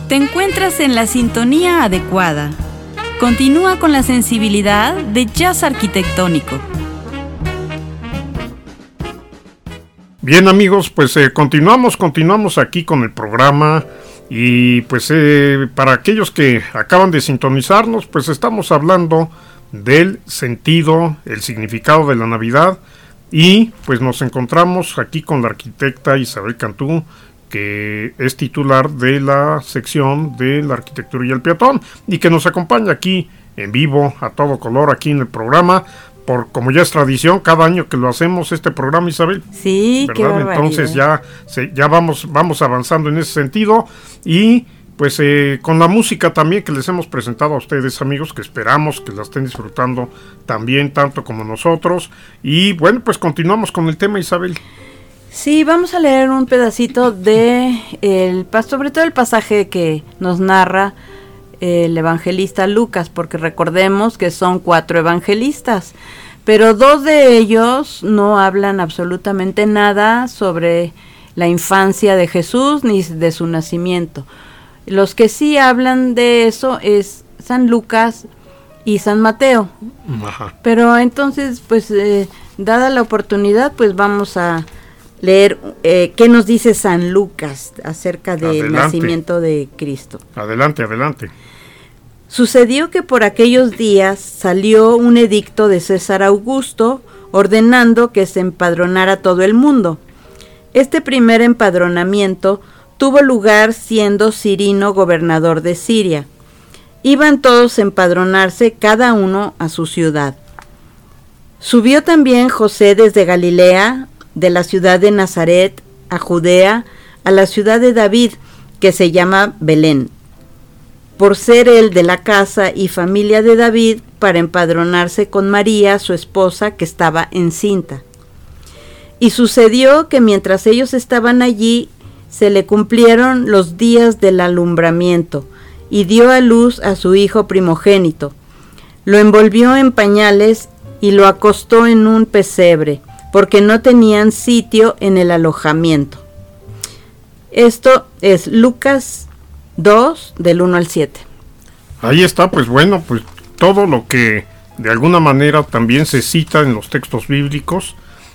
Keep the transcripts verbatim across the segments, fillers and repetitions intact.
Te encuentras en la sintonía adecuada. Continúa con la sensibilidad de jazz arquitectónico. Bien, amigos, pues eh, continuamos, continuamos aquí con el programa. Y pues eh, para aquellos que acaban de sintonizarnos, pues estamos hablando del sentido, el significado de la Navidad. Y pues nos encontramos aquí con la arquitecta Isabel Cantú, que es titular de la sección de la arquitectura y el peatón, y que nos acompaña aquí en vivo, a todo color, aquí en el programa, por como ya es tradición, cada año que lo hacemos este programa, Isabel. Sí, qué barbaridad. Entonces ya, se, ya vamos, vamos avanzando en ese sentido, y pues eh, con la música también que les hemos presentado a ustedes, amigos, que esperamos que la estén disfrutando también tanto como nosotros. Y bueno, pues continuamos con el tema, Isabel. Sí, vamos a leer un pedacito de el sobre todo el pasaje que nos narra el evangelista Lucas, porque recordemos que son cuatro evangelistas, pero dos de ellos no hablan absolutamente nada sobre la infancia de Jesús ni de su nacimiento. Los que sí hablan de eso es San Lucas y San Mateo. Ajá. Pero entonces, pues, eh, dada la oportunidad, pues vamos a leer eh, qué nos dice San Lucas acerca del adelante. Nacimiento de Cristo. Adelante, adelante. Sucedió que por aquellos días salió un edicto de César Augusto ordenando que se empadronara todo el mundo. Este primer empadronamiento tuvo lugar siendo Cirino gobernador de Siria. Iban todos a empadronarse, cada uno a su ciudad. Subió también José desde Galilea, de la ciudad de Nazaret a Judea, a la ciudad de David, que se llama Belén, por ser él de la casa y familia de David, para empadronarse con María, su esposa, que estaba encinta. Y sucedió que mientras ellos estaban allí, se le cumplieron los días del alumbramiento, y dio a luz a su hijo primogénito. Lo envolvió en pañales y lo acostó en un pesebre, porque no tenían sitio en el alojamiento. Esto es Lucas dos, del uno al siete. Ahí está, pues bueno, pues todo lo que de alguna manera también se cita en los textos bíblicos,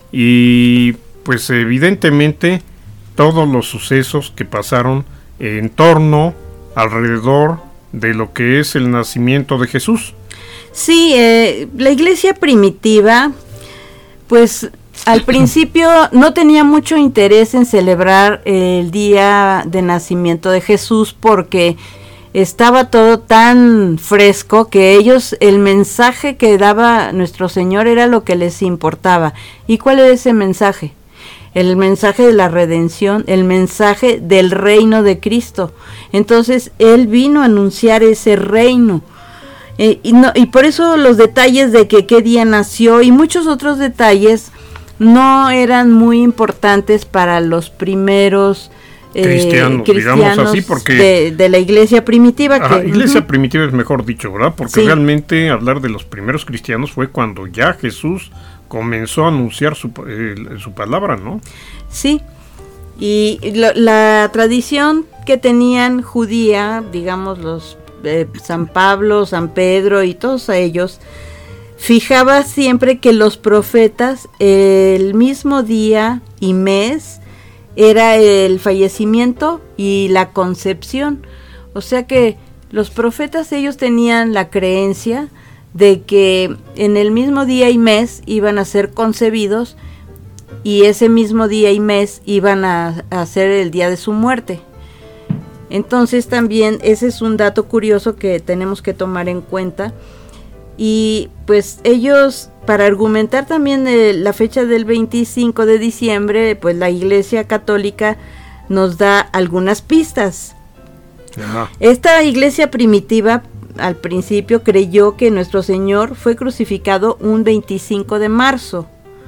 y pues evidentemente todos los sucesos que pasaron en torno, alrededor de lo que es el nacimiento de Jesús. Sí, eh, la iglesia primitiva, pues al principio no tenía mucho interés en celebrar el día de nacimiento de Jesús, porque estaba todo tan fresco que ellos, el mensaje que daba nuestro Señor era lo que les importaba. ¿Y cuál es ese mensaje? El mensaje de la redención, el mensaje del reino de Cristo. Entonces Él vino a anunciar ese reino. Eh, y, no, y por eso los detalles de que qué día nació y muchos otros detalles no eran muy importantes para los primeros eh, cristianos, cristianos digamos así, porque de, de la iglesia primitiva. Ajá, que, iglesia uh-huh. primitiva es mejor dicho, ¿verdad? Porque sí. Realmente hablar de los primeros cristianos fue cuando ya Jesús comenzó a anunciar su, eh, su palabra, ¿no? Sí, y lo, la tradición que tenían judía, digamos los eh, San Pablo, San Pedro y todos ellos, fijaba siempre que los profetas el mismo día y mes era el fallecimiento y la concepción. O sea que los profetas, ellos tenían la creencia de que en el mismo día y mes iban a ser concebidos, y ese mismo día y mes iban a, a ser el día de su muerte. Entonces también ese es un dato curioso que tenemos que tomar en cuenta. Y pues ellos, para argumentar también eh, la fecha del veinticinco de diciembre, pues la Iglesia Católica nos da algunas pistas. Ajá. Esta iglesia primitiva al principio creyó que nuestro Señor fue crucificado un veinticinco de marzo.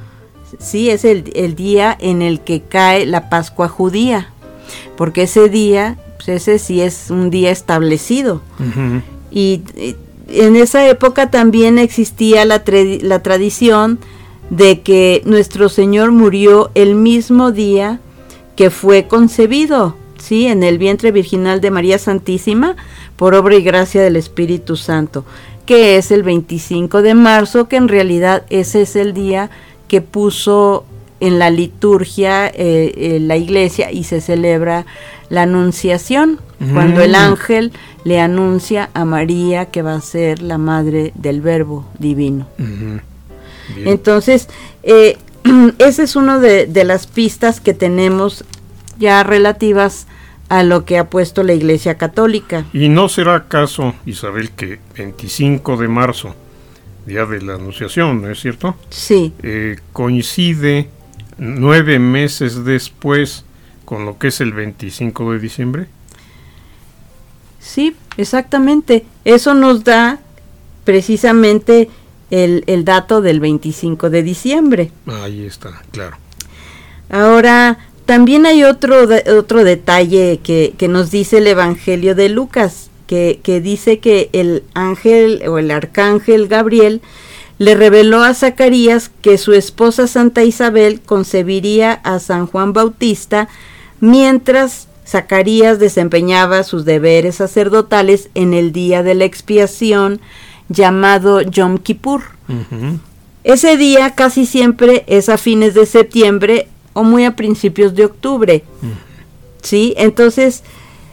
Sí, es el, el día en el que cae la Pascua judía, porque ese día, pues ese sí es un día establecido. Uh-huh. Y, y en esa época también existía la, tra- la tradición de que nuestro Señor murió el mismo día que fue concebido. ¿sí? En el vientre virginal de María Santísima, por obra y gracia del Espíritu Santo, que es el veinticinco de marzo, que en realidad ese es el día que puso en la liturgia eh, eh, la iglesia y se celebra la anunciación, mm. cuando el ángel le anuncia a María que va a ser la madre del Verbo Divino. Mm-hmm. Entonces, eh, esa es una de, de las pistas que tenemos ya relativas a lo que ha puesto la Iglesia Católica. ¿Y no será acaso, Isabel, que veinticinco de marzo, día de la Anunciación, ¿no es cierto? Sí. Eh, coincide nueve meses después con lo que es el veinticinco de diciembre. Sí, exactamente. Eso nos da precisamente el, el dato del veinticinco de diciembre. Ahí está, claro. Ahora, también hay otro, de, otro detalle que, que nos dice el Evangelio de Lucas, que, que dice que el ángel o el arcángel Gabriel le reveló a Zacarías que su esposa Santa Isabel concebiría a San Juan Bautista mientras Zacarías desempeñaba sus deberes sacerdotales en el día de la expiación llamado Yom Kippur. Uh-huh. Ese día casi siempre es a fines de septiembre o muy a principios de octubre. Uh-huh. ¿Sí? Entonces,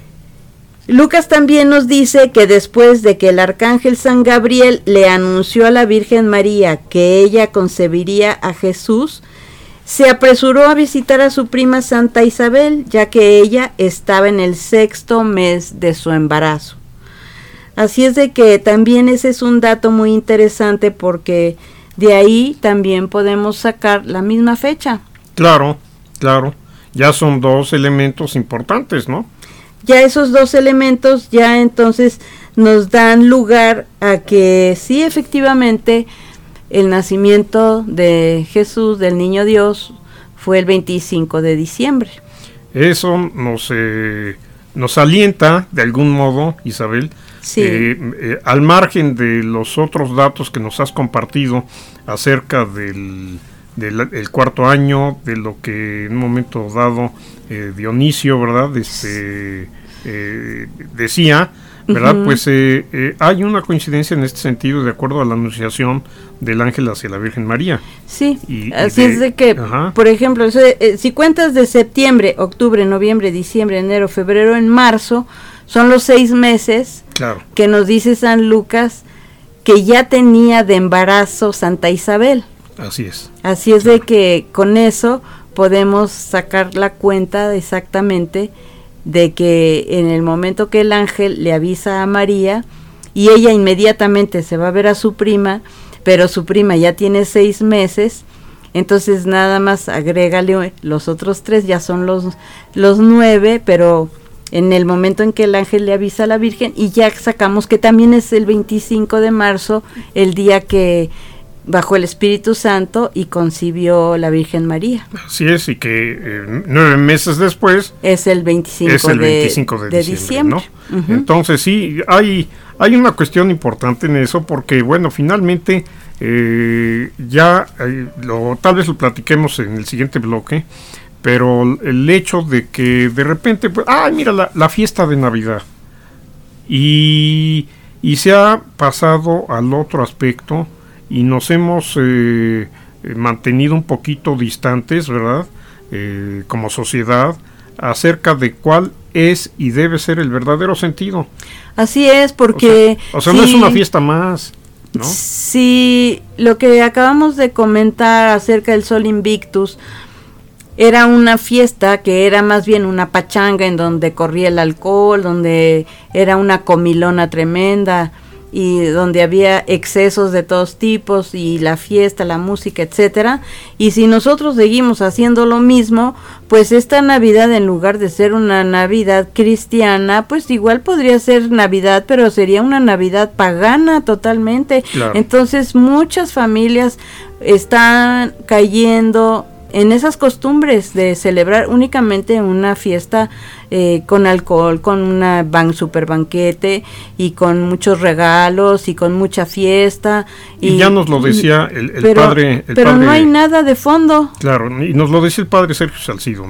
Lucas también nos dice que después de que el arcángel San Gabriel le anunció a la Virgen María que ella concebiría a Jesús, se apresuró a visitar a su prima Santa Isabel, ya que ella estaba en el sexto mes de su embarazo. Así es de que también ese es un dato muy interesante, porque de ahí también podemos sacar la misma fecha. Claro, claro. Ya son dos elementos importantes, ¿no? Ya esos dos elementos ya entonces nos dan lugar a que sí, efectivamente, el nacimiento de Jesús, del Niño Dios, fue el veinticinco de diciembre. Eso nos, eh, nos alienta, de algún modo, Isabel, sí. eh, eh, al margen de los otros datos que nos has compartido acerca del, del el cuarto año, de lo que en un momento dado eh, Dionisio, ¿verdad?, este, eh, decía, ¿verdad? Uh-huh. Pues eh, eh, hay una coincidencia en este sentido, de acuerdo a la anunciación del ángel hacia la Virgen María. Sí, y, así y de, es de que, ajá. por ejemplo, eh, si cuentas de septiembre, octubre, noviembre, diciembre, enero, febrero, en marzo, son los seis meses, claro, que nos dice San Lucas que ya tenía de embarazo Santa Isabel. Así es. Así es, claro, de que con eso podemos sacar la cuenta exactamente de que en el momento que el ángel le avisa a María y ella inmediatamente se va a ver a su prima, pero su prima ya tiene seis meses, entonces nada más agrégale los otros tres, ya son los, los nueve, pero en el momento en que el ángel le avisa a la Virgen, y ya sacamos que también es el veinticinco de marzo, el día que bajó el Espíritu Santo y concibió la Virgen María. Así es, y que eh, nueve meses después es el veinticinco, es el veinticinco de, de, de diciembre, diciembre, ¿no? Uh-huh. Entonces sí, hay, hay una cuestión importante en eso, porque bueno, finalmente eh, ya eh, lo, tal vez lo platiquemos en el siguiente bloque, pero el hecho de que de repente, pues, ah, mira la, la fiesta de Navidad, y, y se ha pasado al otro aspecto, y nos hemos eh, mantenido un poquito distantes, ¿verdad?, eh, como sociedad, acerca de cuál es y debe ser el verdadero sentido. Así es, porque... O sea, o sea sí, no es una fiesta más, ¿no? Sí, lo que acabamos de comentar acerca del Sol Invictus era una fiesta que era más bien una pachanga en donde corría el alcohol, donde era una comilona tremenda, y donde había excesos de todos tipos, y la fiesta, la música, etcétera. Y si nosotros seguimos haciendo lo mismo, pues esta Navidad, en lugar de ser una Navidad cristiana, pues igual podría ser Navidad, pero sería una Navidad pagana totalmente. Claro. Entonces muchas familias están cayendo en esas costumbres de celebrar únicamente una fiesta eh, con alcohol, con una ban super banquete y con muchos regalos y con mucha fiesta. Y, y ya nos lo decía el, el pero, padre... El pero padre, no hay nada de fondo. Claro, y nos lo decía el padre Sergio Salcido, ¿no?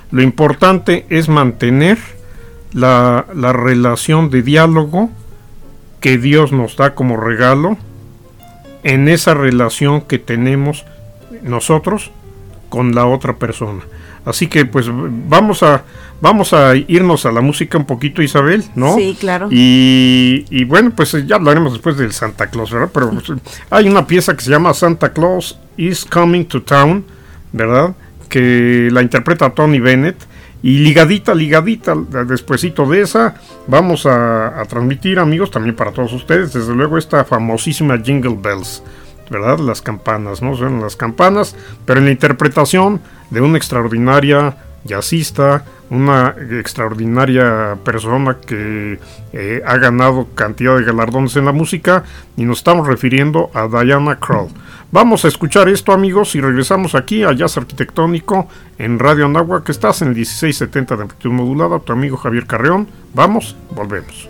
Lo importante es mantener la, la relación de diálogo que Dios nos da como regalo en esa relación que tenemos nosotros con la otra persona. Así que pues vamos a vamos a irnos a la música un poquito, Isabel, ¿no? Sí, claro. Y, y bueno, pues ya hablaremos después del Santa Claus, ¿verdad? Pero pues, hay una pieza que se llama Santa Claus is Coming to Town, ¿verdad? Que la interpreta Tony Bennett. Y ligadita, ligadita, despuesito de esa, vamos a, a transmitir, amigos, también para todos ustedes, desde luego, esta famosísima Jingle Bells, ¿verdad? Las campanas, ¿no? Suenan las campanas, pero en la interpretación de una extraordinaria jazzista, una extraordinaria persona que eh, ha ganado cantidad de galardones en la música, y nos estamos refiriendo a Diana Krall. Vamos a escuchar esto, amigos, y regresamos aquí a Jazz Arquitectónico en Radio Anáhuac, que estás en el dieciséis setenta de amplitud modulada, tu amigo Javier Carreón. Vamos, volvemos.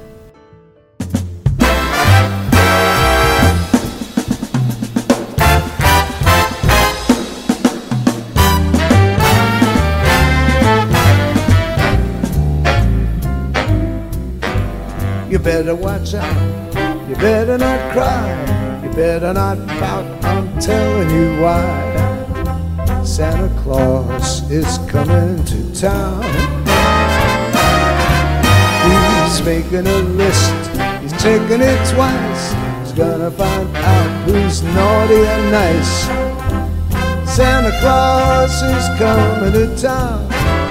You better watch out, you better not cry, you better not pout, I'm telling you why. Santa Claus is coming to town. He's making a list, he's taking it twice. He's gonna find out who's naughty and nice. Santa Claus is coming to town.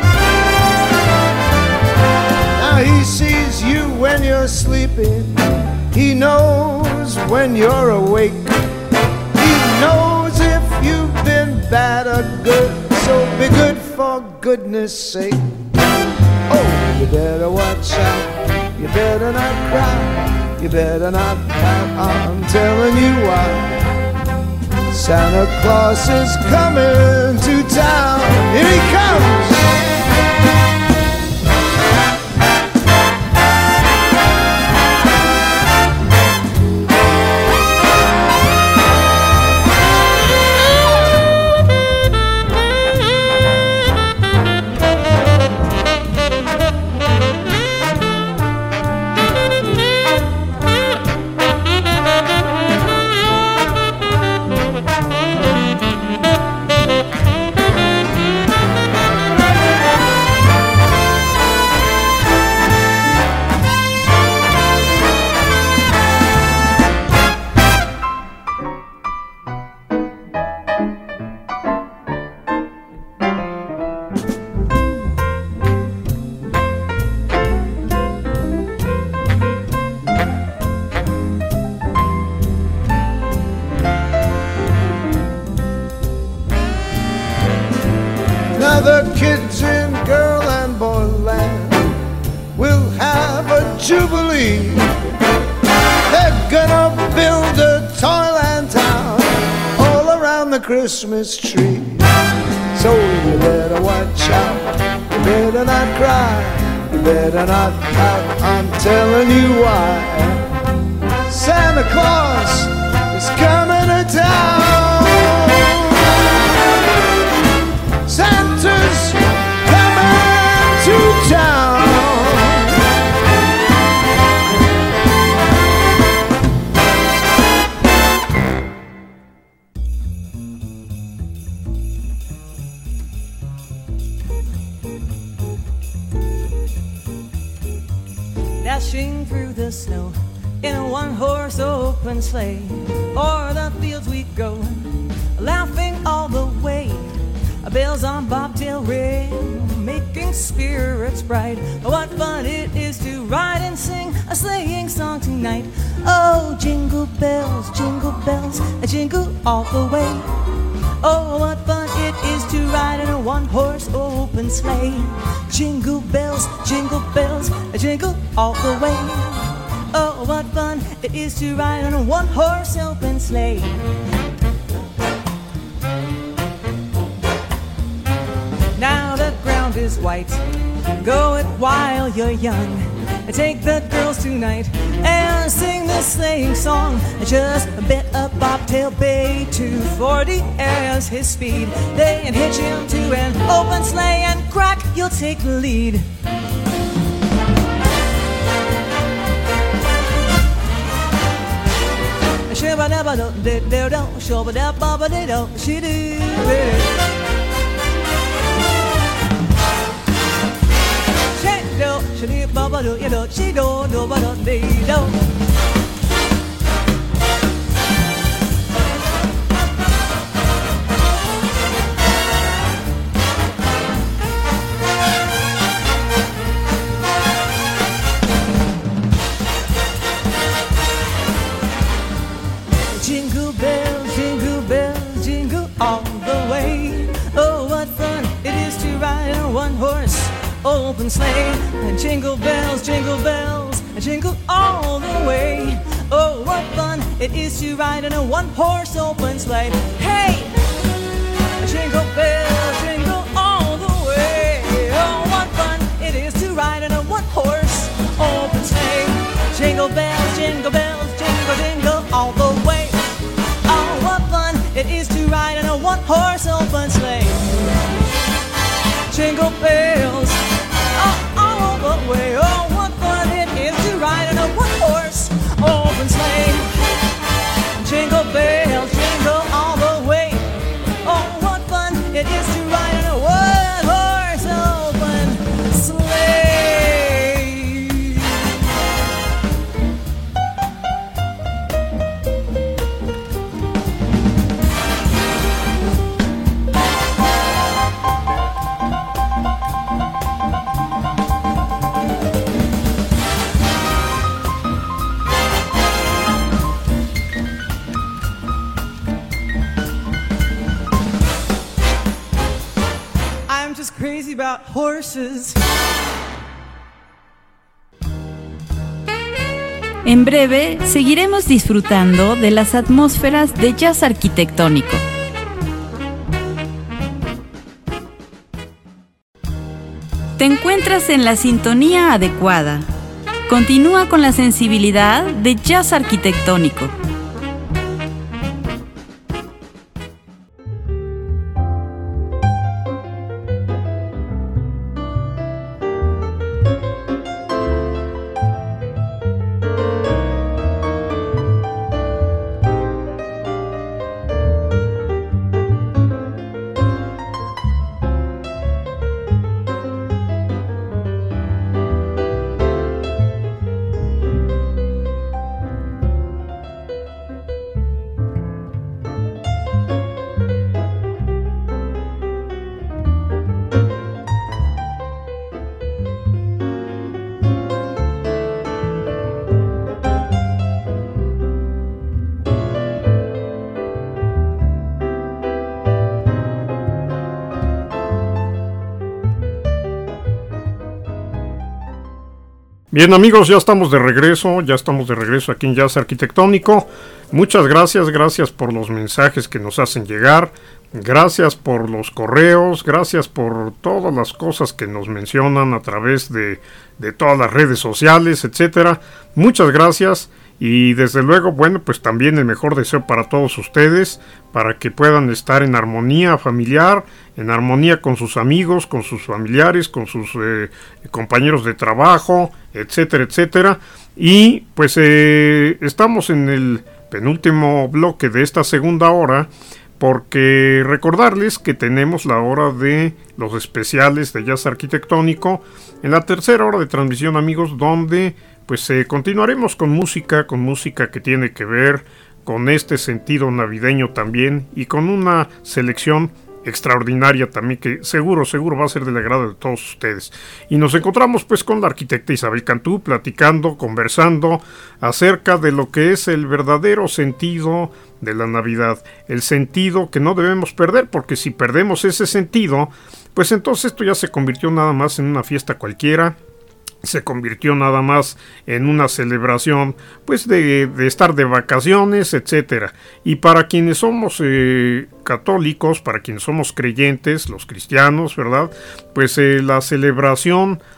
Now he sees you when you're sleeping, he knows when you're awake, he knows if you've been bad or good, so be good for goodness sake. Oh, you better watch out, you better not cry, you better not pout, I'm telling you why. Santa Claus is coming to town, here he comes! Christmas tree. So you better watch out, you better not cry, you better not pout, I'm telling you why. Santa Claus is coming to town. Santa's coming to town. Dashing through the snow in a one-horse open sleigh, o'er the fields we go, laughing all the way. Bells on bobtail ring, making spirits bright. What fun it is to ride and sing a sleighing song tonight. Oh, jingle bells, jingle bells, a jingle all the way. Oh, what fun it is to ride in a one-horse open sleigh. Jingle bells, jingle bells, a jingle all the way. Oh, what fun it is to ride on a one-horse open sleigh. Now the ground is white, go it while you're young. Take the girls tonight and sing this sleighing song. Just a bit of bobtail bay, two forty as his speed. They hitch him to an open sleigh and crack, you'll take the lead. Shabba-dabba-do-do-do-do, shabba-dabba-ba-do-do, she-do-do. She-do, she-do-ba-ba-do, you-do, she-do-do-ba-do-dee-do. Jingle bells, jingle bells, jingle all the way. Oh, what fun it is to ride in a one-horse open sleigh. And jingle bells, jingle bells, jingle all the way. Oh, what fun it is to ride in a one-horse open sleigh. Hey! Jingle bells, jingle all the way. Oh, what fun it is to ride in a one-horse open sleigh. Jingle bells, jingle bells, jingle, jingle all the way. Oh, what fun it is to ride in a one-horse open sleigh. Jingle bells, oh, all the way. Oh, what fun it is to ride in a one-horse open sleigh. Jingle bells, jingle all the way. Oh, what fun it is to ride in a one-horse open sleigh. I'm just crazy about horses. En breve seguiremos disfrutando de las atmósferas de jazz arquitectónico. Te encuentras en la sintonía adecuada. Continúa con la sensibilidad de jazz arquitectónico. Bien amigos, ya estamos de regreso, ya estamos de regreso aquí en Jazz Arquitectónico. Muchas gracias, gracias por los mensajes que nos hacen llegar, gracias por los correos, gracias por todas las cosas que nos mencionan a través de, de todas las redes sociales, etcétera. Muchas gracias y desde luego, bueno, pues también el mejor deseo para todos ustedes, para que puedan estar en armonía familiar, en armonía con sus amigos, con sus familiares, con sus eh, compañeros de trabajo, etcétera, etcétera. Y pues eh, estamos en el penúltimo bloque de esta segunda hora, porque recordarles que tenemos la hora de los especiales de Jazz Arquitectónico en la tercera hora de transmisión, amigos, donde pues eh, continuaremos con música, con música que tiene que ver con este sentido navideño también y con una selección extraordinaria también que seguro, seguro va a ser del agrado de todos ustedes. Y nos encontramos pues con la arquitecta Isabel Cantú platicando, conversando acerca de lo que es el verdadero sentido de la Navidad, el sentido que no debemos perder, porque si perdemos ese sentido, pues entonces esto ya se convirtió nada más en una fiesta cualquiera, se convirtió nada más en una celebración pues de, de estar de vacaciones, etcétera. Y para quienes somos eh, católicos, para quienes somos creyentes, los cristianos, ¿verdad? Pues eh, la celebración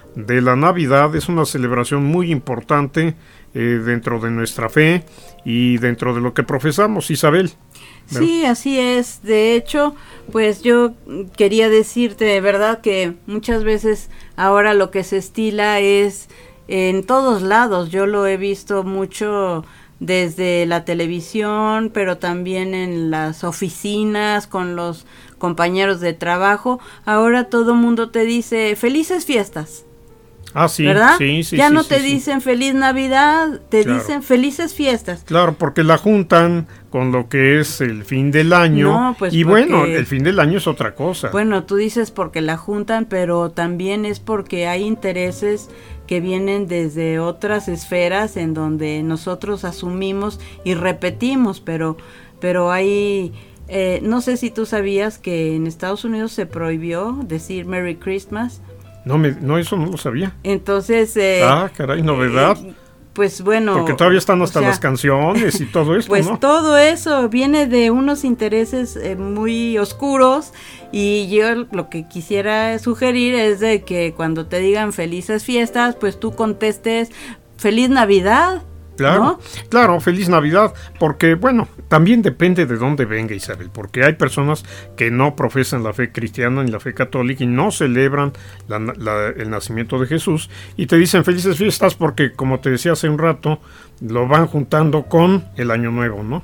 de la Navidad es una celebración muy importante eh, dentro de nuestra fe y dentro de lo que profesamos, Isabel. Sí, así es. De hecho, pues yo quería decirte de verdad que muchas veces ahora lo que se estila es en todos lados. Yo lo he visto mucho desde la televisión, pero también en las oficinas, con los compañeros de trabajo. Ahora todo mundo te dice felices fiestas. Ah, sí, ¿verdad? sí, sí. Ya sí, no sí, te sí. dicen feliz Navidad, te Claro. dicen felices fiestas. Claro, porque la juntan con lo que es el fin del año. No, pues y porque- bueno, el fin del año es otra cosa. Bueno, tú dices porque la juntan, pero también es porque hay intereses que vienen desde otras esferas en donde nosotros asumimos y repetimos, pero, pero hay, eh, no sé si tú sabías que en Estados Unidos se prohibió decir Merry Christmas. No, me, no, eso no lo sabía. Entonces, eh, ah, caray, novedad. eh, pues bueno. Porque todavía están hasta o sea, las canciones y todo esto, pues ¿no? todo eso viene de unos intereses eh, muy oscuros, y yo lo que quisiera sugerir es de que cuando te digan felices fiestas, pues tú contestes feliz Navidad. Claro, ¿no? claro, feliz Navidad, porque bueno, también depende de dónde venga, Isabel, porque hay personas que no profesan la fe cristiana ni la fe católica y no celebran la, la, el nacimiento de Jesús y te dicen felices fiestas porque, como te decía hace un rato, lo van juntando con el Año Nuevo, ¿no?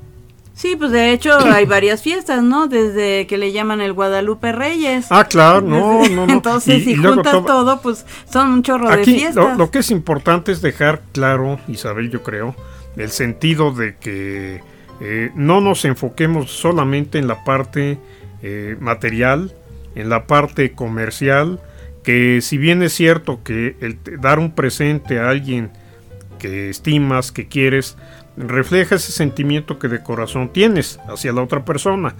Sí, pues de hecho hay varias fiestas, ¿no? Desde que le llaman el Guadalupe Reyes. Ah, claro, no, no, no. Entonces, Y- si y luego juntas todo- todo, pues son un chorro de Aquí fiestas. lo, lo que es importante es dejar claro, Isabel, yo creo, el sentido de que eh, no nos enfoquemos solamente en la parte eh, material, en la parte comercial, que si bien es cierto que el t- dar un presente a alguien que estimas, que quieres, refleja ese sentimiento que de corazón tienes hacia la otra persona,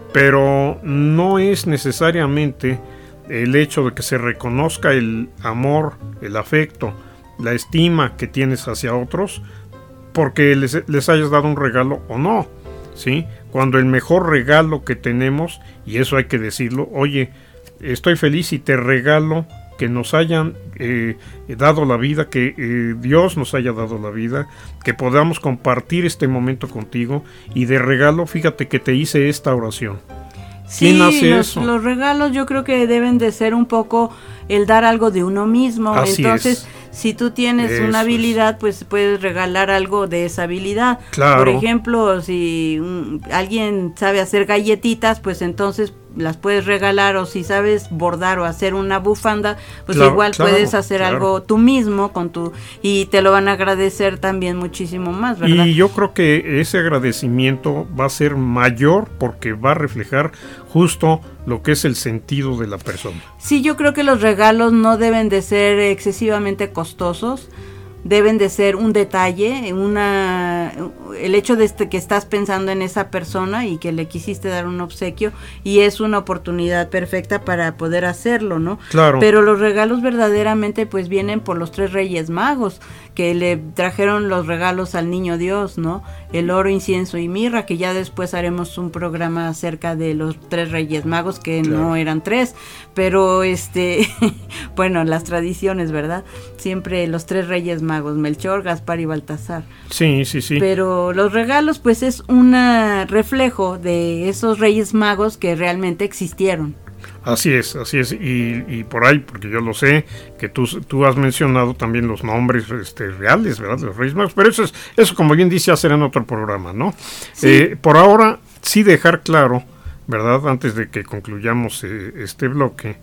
pero no es necesariamente el hecho de que se reconozca el amor, el afecto, la estima que tienes hacia otros, porque les, les hayas dado un regalo o no, ¿sí? Cuando el mejor regalo que tenemos, y eso hay que decirlo, oye, estoy feliz y te regalo que nos hayan eh, dado la vida, que eh, Dios nos haya dado la vida, que podamos compartir este momento contigo, y de regalo, fíjate que te hice esta oración. ¿Quién Sí, hace los, eso? los regalos yo creo que deben de ser un poco el dar algo de uno mismo. Así Entonces, es. si tú tienes Eso una es. habilidad, pues puedes regalar algo de esa habilidad. Claro. Por ejemplo, si um, alguien sabe hacer galletitas, pues entonces las puedes regalar, o si sabes bordar o hacer una bufanda, pues Claro, igual claro, puedes hacer claro. algo tú mismo con tu, y te lo van a agradecer también muchísimo más, ¿verdad? Y yo creo que ese agradecimiento va a ser mayor porque va a reflejar justo lo que es el sentido de la persona. Sí, yo creo que los regalos no deben de ser excesivamente costosos, deben de ser un detalle, una el hecho de este, que estás pensando en esa persona y que le quisiste dar un obsequio, y es una oportunidad perfecta para poder hacerlo, ¿no? Claro. Pero los regalos verdaderamente pues vienen por los tres Reyes Magos, que le trajeron los regalos al niño Dios, ¿no? El oro, incienso y mirra, que ya después haremos un programa acerca de los tres Reyes Magos, que Claro. no eran tres, pero este, bueno, las tradiciones, ¿verdad? Siempre los tres Reyes Magos, Melchor, Gaspar y Baltasar. Sí, sí, sí. Pero los regalos pues es un reflejo de esos Reyes Magos que realmente existieron. Así es, así es, y, y por ahí, porque yo lo sé, que tú, tú has mencionado también los nombres este, reales, ¿verdad?, de los Reyes Magos, pero eso es, eso como bien dice, hacer en otro programa, ¿no? Sí. Eh, por ahora, sí dejar claro, ¿verdad?, antes de que concluyamos eh, este bloque,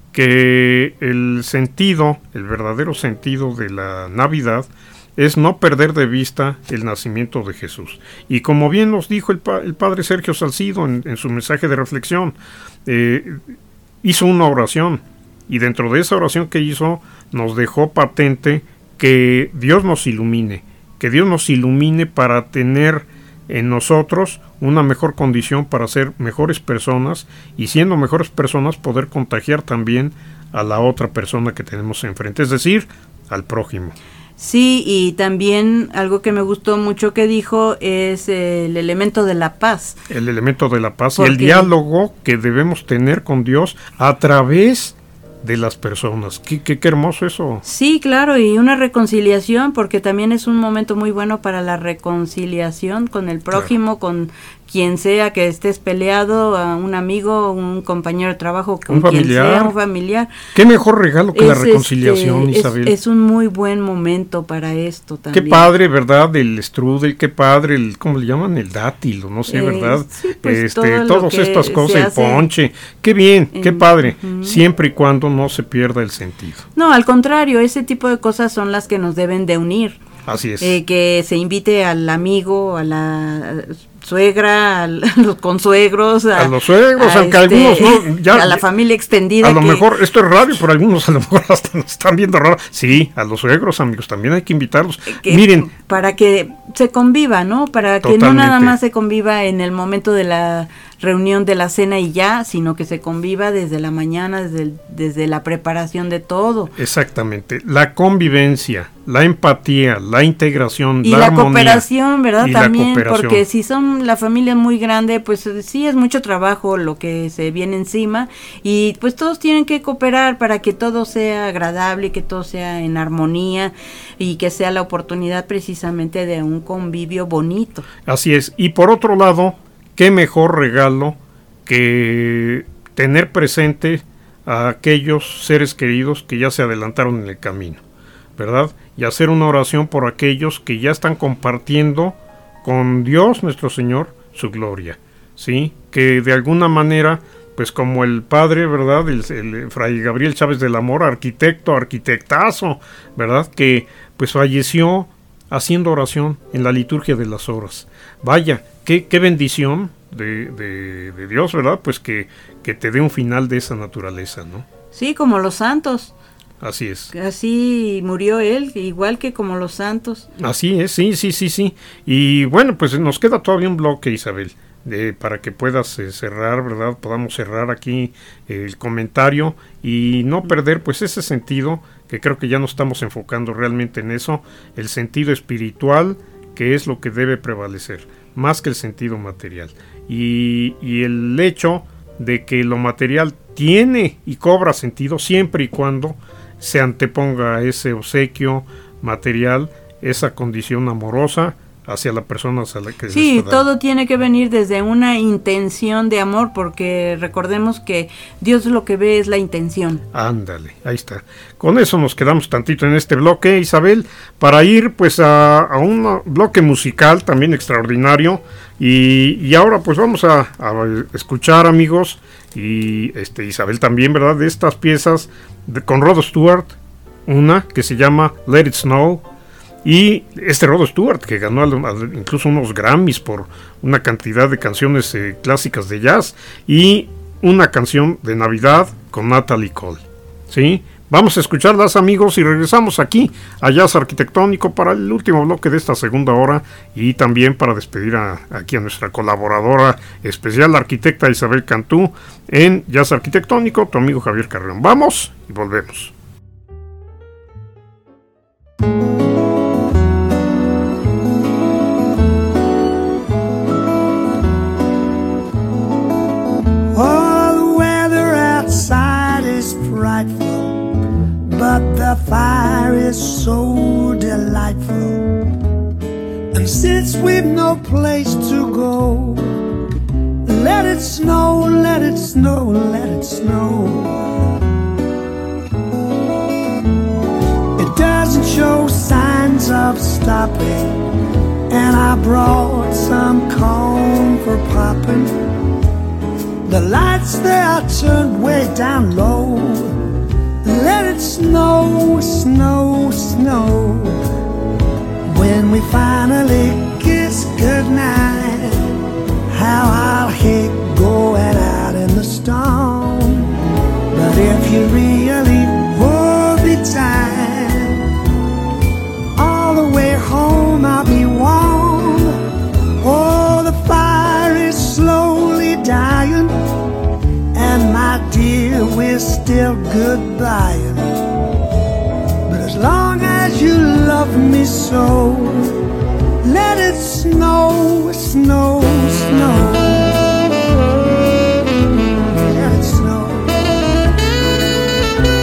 que el sentido, el verdadero sentido de la Navidad es no perder de vista el nacimiento de Jesús. Y como bien nos dijo el, pa- el padre Sergio Salcido en, en su mensaje de reflexión, eh, hizo una oración, y dentro de esa oración que hizo nos dejó patente que Dios nos ilumine, que Dios nos ilumine para tener en nosotros una mejor condición para ser mejores personas, y siendo mejores personas poder contagiar también a la otra persona que tenemos enfrente, es decir, al prójimo. Sí, y también algo que me gustó mucho que dijo es el elemento de la paz. El elemento de la paz y Porque- el diálogo que debemos tener con Dios a través de las personas. Qué, qué, qué hermoso eso. Sí, claro, y una reconciliación, porque también es un momento muy bueno para la reconciliación con el prójimo, claro. Con quien sea que estés peleado, a un amigo, un compañero de trabajo, con un quien familiar. sea, un familiar. Qué mejor regalo que es la reconciliación, este, Isabel. Es, es un muy buen momento para esto también. Qué padre, ¿verdad? El strudel, qué padre, el, ¿cómo le llaman? El dátil, no sé, ¿verdad? Eh, sí, pues este, todo todas estas cosas, el hace, ponche. Qué bien, en, qué padre, uh-huh. Siempre y cuando no se pierda el sentido. No, al contrario, ese tipo de cosas son las que nos deben de unir. Así es. Eh, que se invite al amigo, a la suegra, a los consuegros, a, a los suegros, a aunque este, algunos no, ya, a la familia extendida. A lo que, mejor, esto es radio, pero algunos a lo mejor hasta nos están viendo raro. Sí, a los suegros, amigos, también hay que invitarlos. Que, Miren. Para que se conviva, ¿no? Para que totalmente. No nada más se conviva en el momento de la reunión de la cena y ya, sino que se conviva desde la mañana, desde, el, desde la preparación de todo. Exactamente, la convivencia, la empatía, la integración, y la, la armonía, cooperación, ¿verdad? Y También, la cooperación. Porque si son la familia muy grande, pues sí es mucho trabajo lo que se viene encima y pues todos tienen que cooperar para que todo sea agradable, que todo sea en armonía y que sea la oportunidad precisamente de un convivio bonito. Así es, y por otro lado, qué mejor regalo que tener presente a aquellos seres queridos que ya se adelantaron en el camino, ¿verdad? Y hacer una oración por aquellos que ya están compartiendo con Dios nuestro Señor su gloria, ¿sí? Que de alguna manera, pues como el padre, ¿verdad? El, el Fray Gabriel Chávez del Amor, arquitecto, arquitectazo, ¿verdad? Que pues falleció haciendo oración en la liturgia de las horas. Vaya, qué, qué bendición de, de, de Dios, ¿verdad? Pues que, que te dé un final de esa naturaleza, ¿no? Sí, como los santos. Así es. Así murió él, igual que como los santos. Así es, sí, sí, sí, sí. Y bueno, pues nos queda todavía un bloque, Isabel, de, para que puedas eh, cerrar, ¿verdad? Podamos cerrar aquí eh, el comentario y no perder pues ese sentido, que creo que ya nos estamos enfocando realmente en eso, el sentido espiritual, que es lo que debe prevalecer, más que el sentido material. Y, y el hecho de que lo material tiene y cobra sentido siempre y cuando se anteponga a ese obsequio material, esa condición amorosa hacia la persona a la que sí, se está todo dando. Tiene que venir desde una intención de amor, porque recordemos que Dios lo que ve es la intención. Ándale, ahí está. Con eso nos quedamos tantito en este bloque, Isabel, para ir pues a, a un bloque musical también extraordinario. Y, y ahora pues vamos a, a escuchar, amigos, y este Isabel también, ¿verdad? De estas piezas de, con Rod Stewart, una que se llama Let It Snow. Y este Rod Stewart, que ganó al, al, incluso unos Grammys por una cantidad de canciones eh, clásicas de jazz, y una canción de Navidad con Natalie Cole, ¿sí? Vamos a escucharlas, amigos, y regresamos aquí a Jazz Arquitectónico para el último bloque de esta segunda hora, y también para despedir a, aquí a nuestra colaboradora especial, la arquitecta Isabel Cantú, en Jazz Arquitectónico, tu amigo Javier Carreón. Vamos y volvemos. But the fire is so delightful, and since we've no place to go, let it snow, let it snow, let it snow. It doesn't show signs of stopping, and I brought some corn for popping. The lights, they are turned way down low. Let it snow, snow, snow. When we finally kiss goodnight, how I'll hate going out in the storm. But if you really hold me tight, all the way home I'll be warm. Oh, the fire is slowly dying, and my dear, we're still goodbying. But as long as you love me so, let it snow, snow, snow. Let it snow.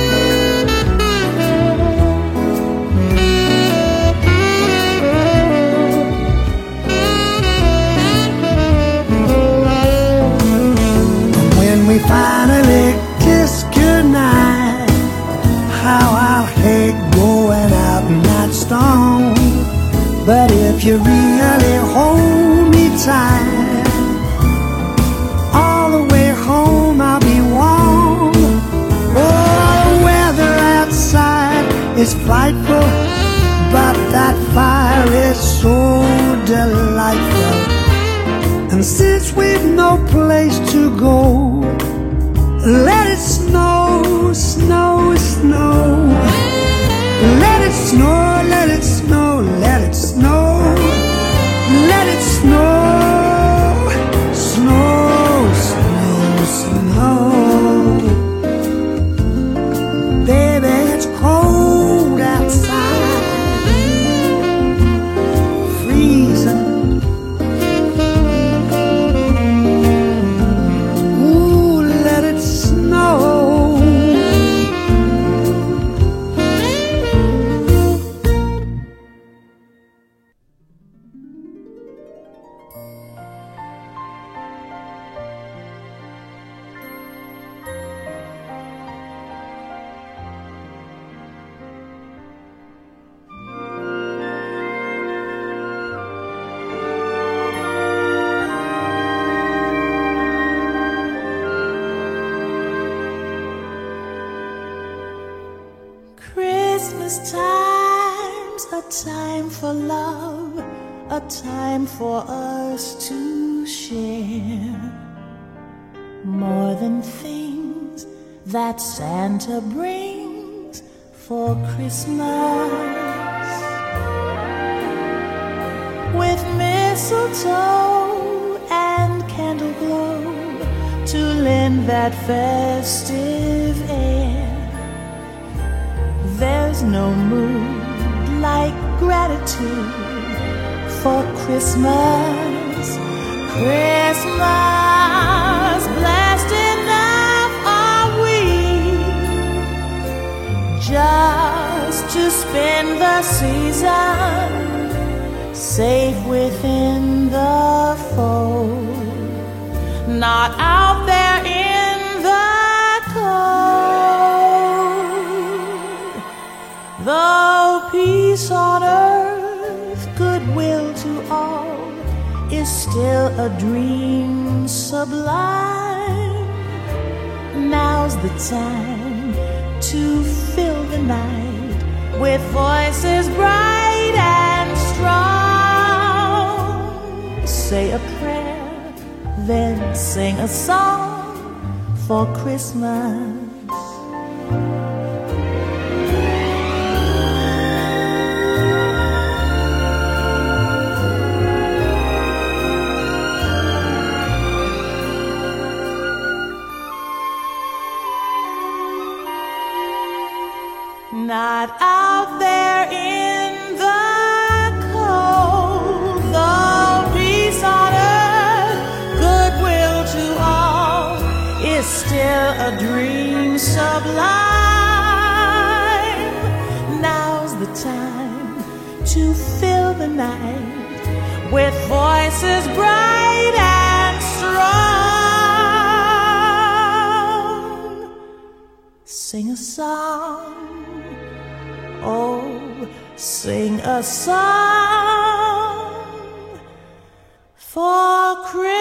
gone. But if you really hold me tight, all the way home I'll be warm. Oh, the weather outside is frightful, but that fire is so delightful. And since we've no place to go, let it snow, snow, snow. Let it snow, let it snow, let it snow. Let it snow, snow, snow, snow. Baby, it's cold outside, freezing. Ooh, let it snow. Christmas time's a time for love, a time for us to share more than things that Santa brings for Christmas. With mistletoe and candle glow to lend that festive air, there's no mood like gratitude for Christmas. Christmas, blessed enough are we just to spend the season safe within the fold, not out there in the cold. Though peace on earth, goodwill to all, is still a dream sublime. Now's the time to fill the night with voices bright and strong. Say a prayer, then sing a song for Christmas. Not out there in the cold, though peace on earth, goodwill to all, is still a dream sublime. Now's the time to fill the night with voices bright and strong. Sing a song. Oh, sing a song for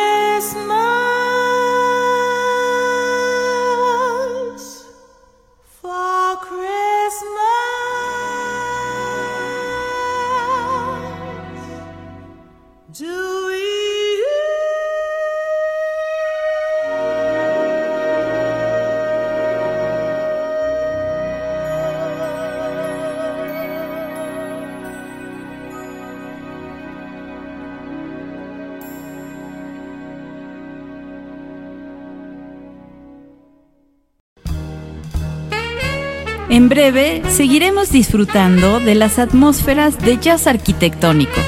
Christmas, for Christmas. Do we? En breve, seguiremos disfrutando de las atmósferas de jazz arquitectónico.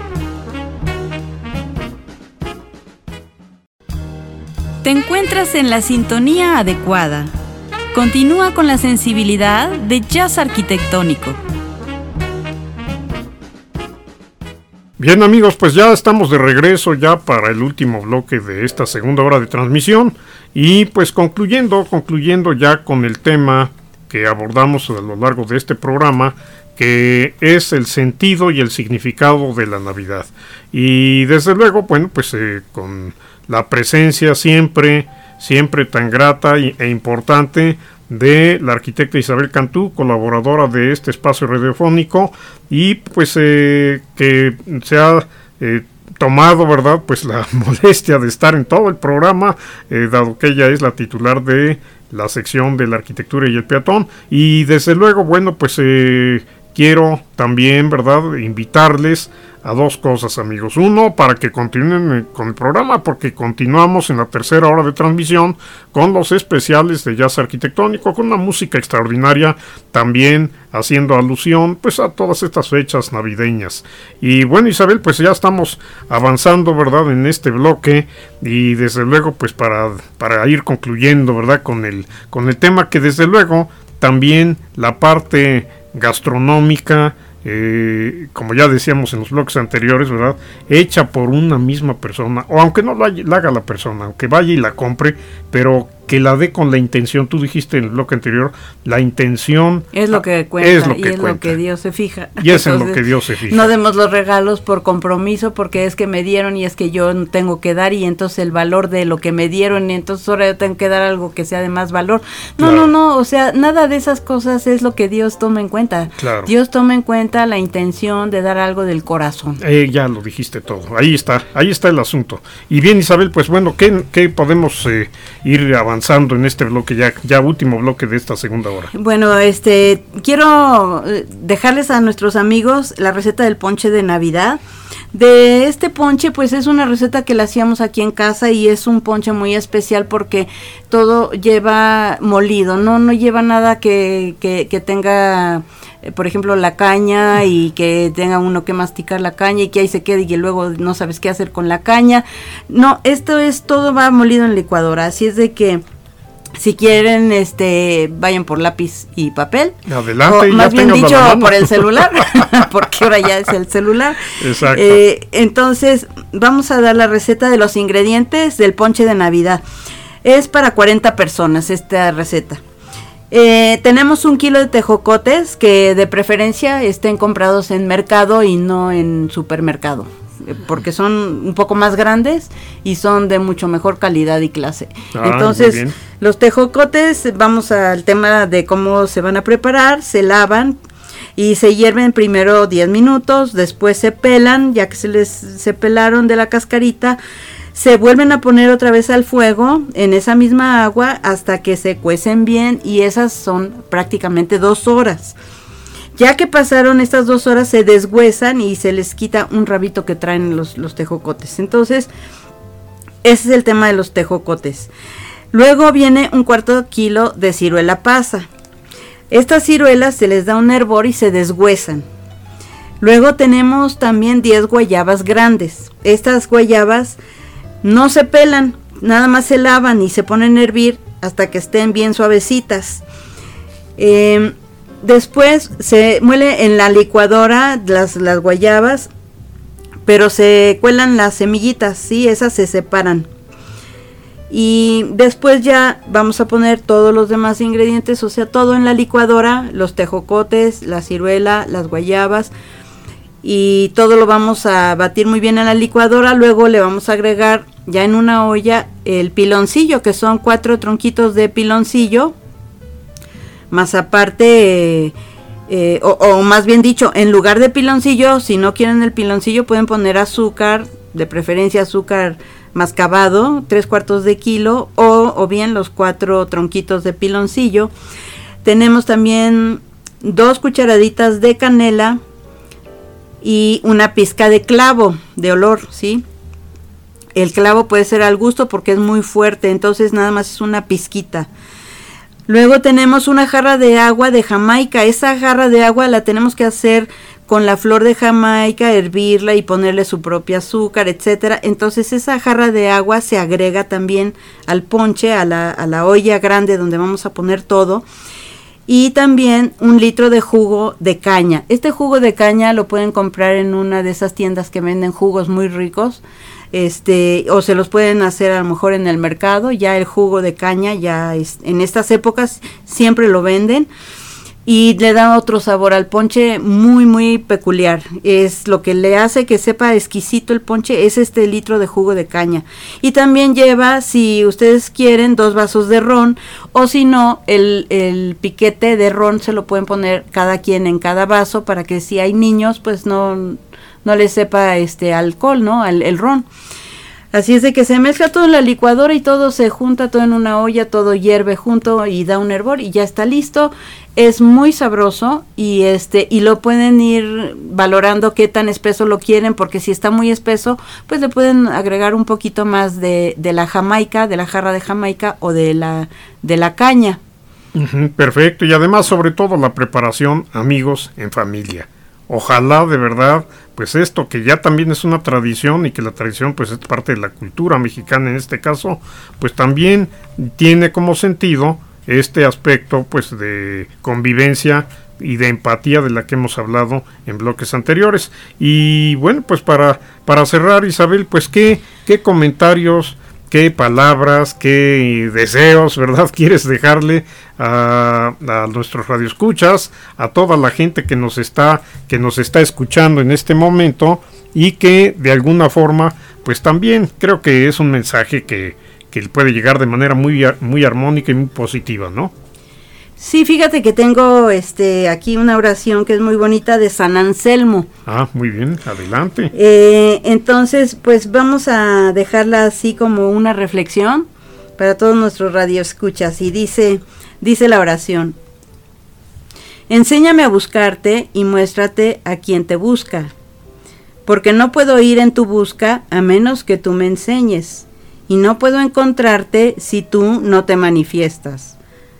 Te encuentras en la sintonía adecuada. Continúa con la sensibilidad de jazz arquitectónico. Bien amigos, pues ya estamos de regreso ya para el último bloque de esta segunda hora de transmisión y pues concluyendo, concluyendo ya con el tema que abordamos a lo largo de este programa, que es el sentido y el significado de la Navidad. Y desde luego, bueno, pues eh, con la presencia siempre, siempre tan grata y, e importante de la arquitecta Isabel Cantú, colaboradora de este espacio radiofónico, y pues eh, que se ha eh, tomado, ¿verdad?, pues la molestia de estar en todo el programa, eh, dado que ella es la titular de la sección de la arquitectura y el peatón. Y desde luego, bueno, pues eh, quiero también, ¿verdad?, invitarles a dos cosas, amigos. Uno, para que continúen con el programa, porque continuamos en la tercera hora de transmisión con los especiales de jazz arquitectónico, con una música extraordinaria, también haciendo alusión pues a todas estas fechas navideñas. Y bueno, Isabel, pues ya estamos avanzando, ¿verdad?, en este bloque, y desde luego pues para, para ir concluyendo, ¿verdad?, con el, con el tema, que desde luego también la parte gastronómica, Eh, como ya decíamos en los bloques anteriores, ¿verdad?, hecha por una misma persona, o aunque no la, la haga la persona, aunque vaya y la compre, pero que la dé con la intención. Tú dijiste en el bloque anterior, la intención es lo que cuenta, es lo que y es cuenta. lo que Dios se fija. Y es Entonces, en lo que Dios se fija. No demos los regalos por compromiso, porque es que me dieron y es que yo tengo que dar, y entonces el valor de lo que me dieron, y entonces ahora yo tengo que dar algo que sea de más valor. No, Claro. no, no, o sea, nada de esas cosas es lo que Dios toma en cuenta. Claro. Dios toma en cuenta la intención de dar algo del corazón. Eh, ya lo dijiste todo, ahí está, ahí está el asunto. Y bien, Isabel, pues bueno, ¿qué, qué podemos eh, ir avanzando en este bloque, ya, ya último bloque de esta segunda hora? Bueno, este, quiero dejarles a nuestros amigos la receta del ponche de Navidad. De este ponche, pues es una receta que la hacíamos aquí en casa, y es un ponche muy especial porque todo lleva molido, no, no lleva nada que, que, que tenga, eh, por ejemplo, la caña, y que tenga uno que masticar la caña y que ahí se quede y luego no sabes qué hacer con la caña. No, esto es, todo va molido en licuadora, así es de que si quieren, este, vayan por lápiz y papel. Adelante, o, más ya bien ténganlo dicho, a la mano. por el celular, porque ahora ya es el celular. Exacto. Eh, entonces, vamos a dar la receta de los ingredientes del ponche de Navidad. Es para cuarenta personas esta receta. Eh, tenemos un kilo de tejocotes, que de preferencia estén comprados en mercado y no en supermercado, porque son un poco más grandes y son de mucho mejor calidad y clase. Ah, Entonces, los tejocotes, vamos al tema de cómo se van a preparar. Se lavan y se hierven primero diez minutos, después se pelan, ya que se les se pelaron de la cascarita, se vuelven a poner otra vez al fuego en esa misma agua hasta que se cuecen bien, y esas son prácticamente dos horas. Ya que pasaron estas dos horas, se deshuesan y se les quita un rabito que traen los, los tejocotes. Entonces, ese es el tema de los tejocotes. Luego viene un cuarto kilo de ciruela pasa. Estas ciruelas se les da un hervor y se deshuesan. Luego tenemos también diez guayabas grandes. Estas guayabas no se pelan, nada más se lavan y se ponen a hervir hasta que estén bien suavecitas. Eh, Después se muele en la licuadora las, las guayabas, pero se cuelan las semillitas, sí, esas se separan. Y después ya vamos a poner todos los demás ingredientes, o sea, todo en la licuadora, los tejocotes, la ciruela, las guayabas, y todo lo vamos a batir muy bien en la licuadora. Luego le vamos a agregar ya en una olla el piloncillo, que son cuatro tronquitos de piloncillo, más aparte, eh, eh, o, o más bien dicho, en lugar de piloncillo, si no quieren el piloncillo, pueden poner azúcar, de preferencia azúcar mascabado, tres cuartos de kilo, o, o bien los cuatro tronquitos de piloncillo. Tenemos también dos cucharaditas de canela y una pizca de clavo de olor, ¿sí? El clavo puede ser al gusto porque es muy fuerte, entonces nada más es una pizquita. Luego tenemos una jarra de agua de Jamaica. Esa jarra de agua la tenemos que hacer con la flor de Jamaica, hervirla y ponerle su propio azúcar, etcétera. Entonces esa jarra de agua se agrega también al ponche, a la, a la olla grande donde vamos a poner todo. Y también un litro de jugo de caña. Este jugo de caña lo pueden comprar en una de esas tiendas que venden jugos muy ricos. este, o se los pueden hacer a lo mejor en el mercado. Ya el jugo de caña, ya es, en estas épocas siempre lo venden, y le da otro sabor al ponche muy muy peculiar. Es lo que le hace que sepa exquisito el ponche, es este litro de jugo de caña. Y también lleva, si ustedes quieren, dos vasos de ron, o si no, el, el piquete de ron se lo pueden poner cada quien en cada vaso, para que si hay niños, pues no, no les sepa este alcohol, ¿no? El, el ron. Así es de que se mezcla todo en la licuadora y todo se junta todo en una olla, todo hierve junto y da un hervor y ya está listo. Es muy sabroso, y este y lo pueden ir valorando qué tan espeso lo quieren, porque si está muy espeso, pues le pueden agregar un poquito más de, de la jamaica, de la jarra de jamaica o de la de la caña. Uh-huh, perfecto, y además sobre todo la preparación, amigos, en familia. Ojalá de verdad, pues esto que ya también es una tradición, y que la tradición pues es parte de la cultura mexicana en este caso, pues también tiene como sentido este aspecto pues de convivencia y de empatía de la que hemos hablado en bloques anteriores. Y bueno, pues para, para cerrar, Isabel, pues qué, qué comentarios, qué palabras, qué deseos, ¿verdad?, quieres dejarle a, a nuestros radioescuchas, a toda la gente que nos está, que nos está escuchando en este momento, y que de alguna forma, pues también creo que es un mensaje que, que puede llegar de manera muy, muy armónica y muy positiva, ¿no? Sí, fíjate que tengo este aquí una oración que es muy bonita de San Anselmo. Ah, muy bien, adelante. Eh, entonces, pues vamos a dejarla así como una reflexión para todos nuestros radioescuchas, y dice, dice la oración: enséñame a buscarte y muéstrate a quien te busca, porque no puedo ir en tu busca a menos que tú me enseñes, y no puedo encontrarte si tú no te manifiestas.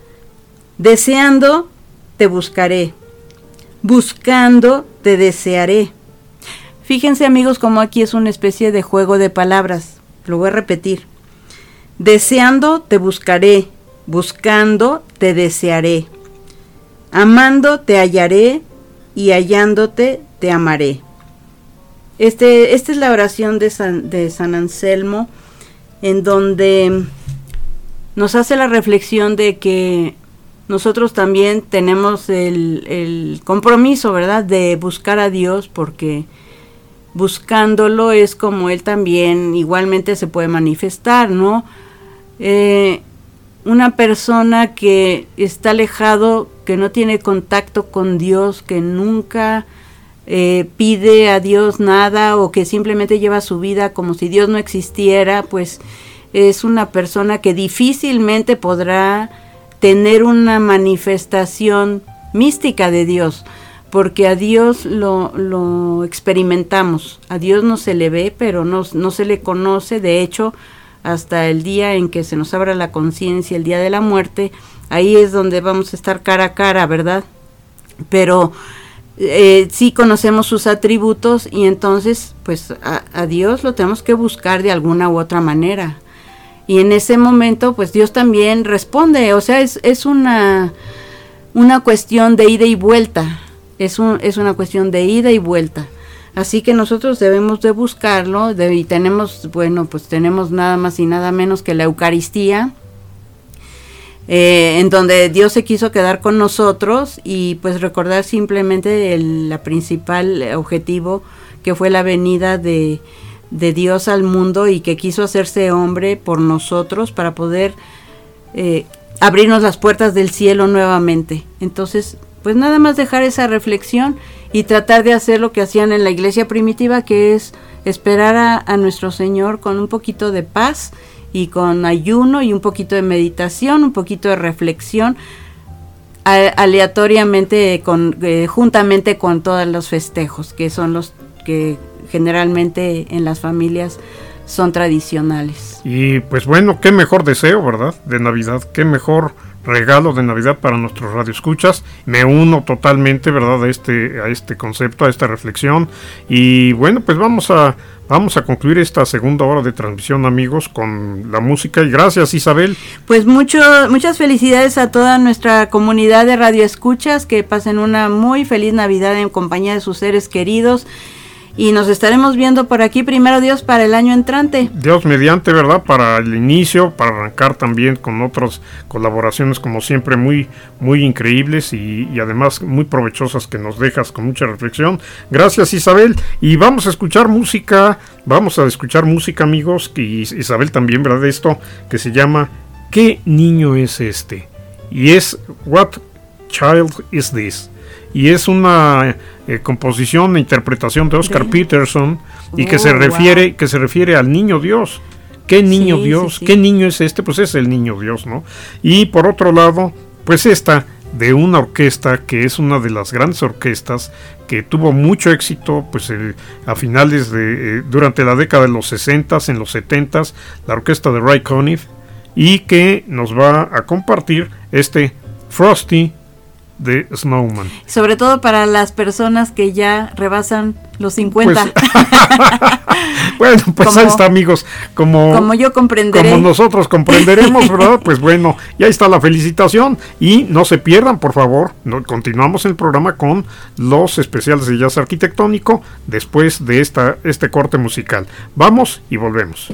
Deseando, te buscaré. Buscando, te desearé. Fíjense, amigos, como aquí es una especie de juego de palabras. Lo voy a repetir. Deseando, te buscaré. Buscando, te desearé. Amando, te hallaré. Y hallándote, te amaré. Este, esta es la oración de San, de San Anselmo, en donde nos hace la reflexión de que nosotros también tenemos el, el compromiso, ¿verdad?, de buscar a Dios, porque buscándolo es como Él también igualmente se puede manifestar, ¿no? Eh, una persona que está alejado, que no tiene contacto con Dios, que nunca eh, pide a Dios nada, o que simplemente lleva su vida como si Dios no existiera, pues es una persona que difícilmente podrá tener una manifestación mística de Dios, porque a Dios lo, lo experimentamos, a Dios no se le ve, pero no, no se le conoce. De hecho, hasta el día en que se nos abra la conciencia, el día de la muerte, ahí es donde vamos a estar cara a cara, ¿verdad? Pero eh, sí conocemos sus atributos, y entonces pues a, a Dios lo tenemos que buscar de alguna u otra manera. Y en ese momento, pues Dios también responde. O sea, es, es una, una cuestión de ida y vuelta. Es, un, es una cuestión de ida y vuelta. Así que nosotros debemos de buscarlo. De, y tenemos, bueno, pues tenemos nada más y nada menos que la Eucaristía, eh, en donde Dios se quiso quedar con nosotros, y pues recordar simplemente el la principal objetivo, que fue la venida de... de Dios al mundo, y que quiso hacerse hombre por nosotros para poder eh, abrirnos las puertas del cielo nuevamente. Entonces, pues nada más dejar esa reflexión y tratar de hacer lo que hacían en la iglesia primitiva, que es esperar a, a nuestro Señor con un poquito de paz y con ayuno y un poquito de meditación, un poquito de reflexión, a, aleatoriamente, con, eh, juntamente con todos los festejos, que son los que generalmente en las familias son tradicionales. Y pues bueno, qué mejor deseo, ¿verdad?, de Navidad, qué mejor regalo de Navidad para nuestros radioescuchas. Me uno totalmente, ¿verdad?, a este, a este concepto, a esta reflexión. Y bueno, pues vamos a, vamos a concluir esta segunda hora de transmisión, amigos, con la música. Y gracias, Isabel. Pues mucho, muchas felicidades a toda nuestra comunidad de radioescuchas, que pasen una muy feliz Navidad en compañía de sus seres queridos. y nos estaremos viendo por aquí, primero Dios, para el año entrante. Dios mediante, ¿verdad? Para el inicio, para arrancar también con otras colaboraciones como siempre muy, muy increíbles y, y además muy provechosas que nos dejas con mucha reflexión. Gracias, Isabel. Y vamos a escuchar música, vamos a escuchar música, amigos, y Isabel también, ¿verdad? De esto que se llama ¿Qué niño es este? Y es What Child is This? Y es una eh, composición e interpretación de Oscar ¿De? Peterson y que oh, se refiere wow. que se refiere al niño Dios. ¿Qué niño sí, Dios? Sí, sí. ¿Qué niño es este? Pues es el niño Dios, ¿no? Y por otro lado, pues esta de una orquesta que es una de las grandes orquestas que tuvo mucho éxito pues el, a finales de eh, durante la década de los sesentas, en los setentas, la orquesta de Ray Conniff, y que nos va a compartir este Frosty de Snowman. Sobre todo para las personas que ya rebasan los cincuenta. Pues, bueno, pues como, ahí está, amigos. Como, como yo comprenderé. Como nosotros comprenderemos, ¿verdad? Pues bueno, ya está la felicitación. Y no se pierdan, por favor. No, continuamos el programa con los especiales de jazz arquitectónico después de esta, este corte musical. Vamos y volvemos.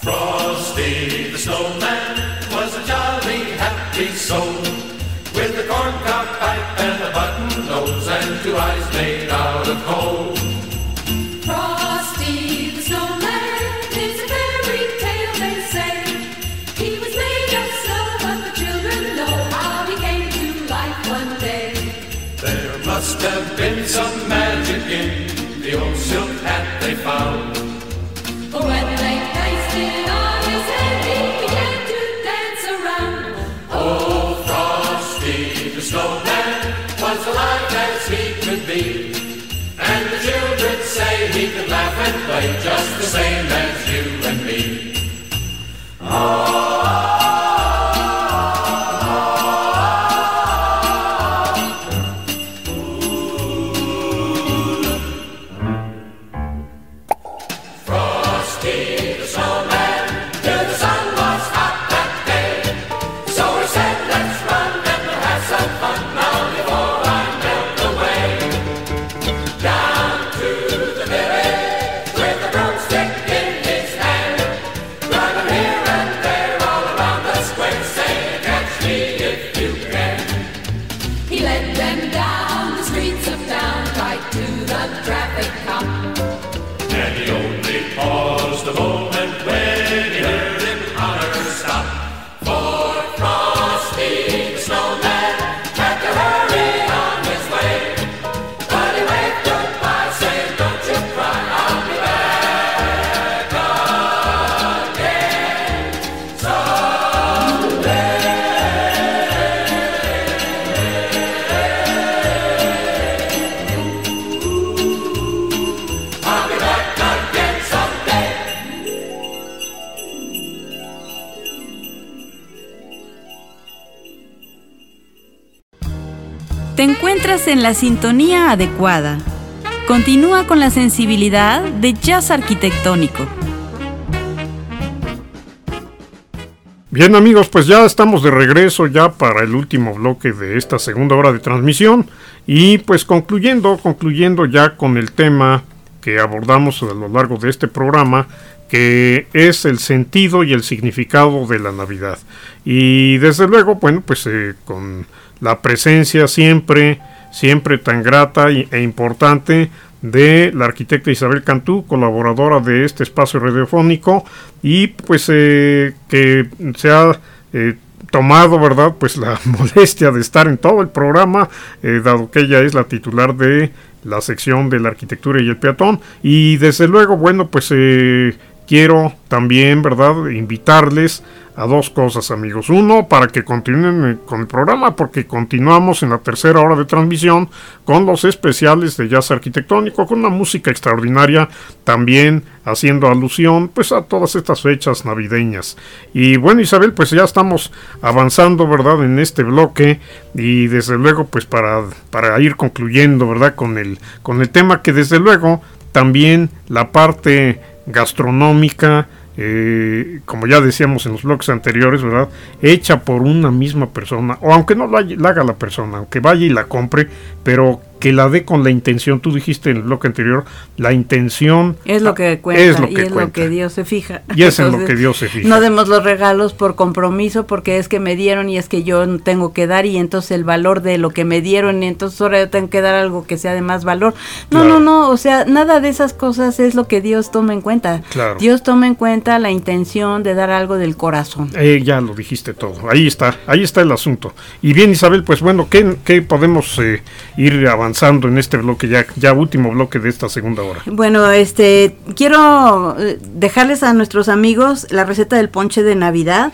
Frosty the snowman was a jolly happy soul, with a corncob pipe and a button nose and two eyes made out of coal. Frosty the snowman is a fairy tale, they say. He was made of snow, but the children know how he came to life one day. There must have been some magic in the old silk hat they found. For when they placed it on his head, he began to dance around. Oh, Frosty the snowman was alive as he could be, and the children say he could laugh and play just the same as you and me. Oh, Te encuentras en la sintonía adecuada. Continúa con la sensibilidad de jazz arquitectónico. Bien amigos, pues ya estamos de regreso ya para el último bloque de esta segunda hora de transmisión y pues concluyendo, concluyendo ya con el tema que abordamos a lo largo de este programa, que es el sentido y el significado de la Navidad. Y desde luego, bueno, pues eh, con la presencia siempre, siempre tan grata e importante de la arquitecta Isabel Cantú, colaboradora de este espacio radiofónico, y pues eh, que se ha eh, tomado, ¿verdad?, pues la molestia de estar en todo el programa, eh, dado que ella es la titular de la sección de la arquitectura y el peatón. Y desde luego, bueno, pues eh, quiero también, ¿verdad?, invitarles a dos cosas, amigos. Uno, para que continúen con el programa, porque continuamos en la tercera hora de transmisión con los especiales de jazz arquitectónico, con una música extraordinaria, también haciendo alusión pues a todas estas fechas navideñas. Y bueno, Isabel, pues ya estamos avanzando, ¿verdad?, en este bloque, y desde luego pues para, para ir concluyendo, ¿verdad?, con el, con el tema que desde luego también la parte gastronómica, Eh, como ya decíamos en los bloques anteriores, ¿verdad?, hecha por una misma persona, o aunque no la, la haga la persona, aunque vaya y la compre, pero que la dé con la intención. Tú dijiste en el bloque anterior, la intención es lo que cuenta, es lo que y es cuenta. lo que Dios se fija. Y es Entonces, en lo que Dios se fija. No demos los regalos por compromiso, porque es que me dieron y es que yo tengo que dar, y entonces el valor de lo que me dieron, y entonces ahora yo tengo que dar algo que sea de más valor. No, claro. no, no, o sea, nada de esas cosas es lo que Dios toma en cuenta. Claro. Dios toma en cuenta la intención de dar algo del corazón. Eh, ya lo dijiste todo, ahí está, ahí está el asunto. Y bien, Isabel, pues bueno, ¿qué, qué podemos eh, ir avanzando en este bloque? Bloque ya, ya último bloque de esta segunda hora. Bueno, este quiero dejarles a nuestros amigos la receta del ponche de Navidad.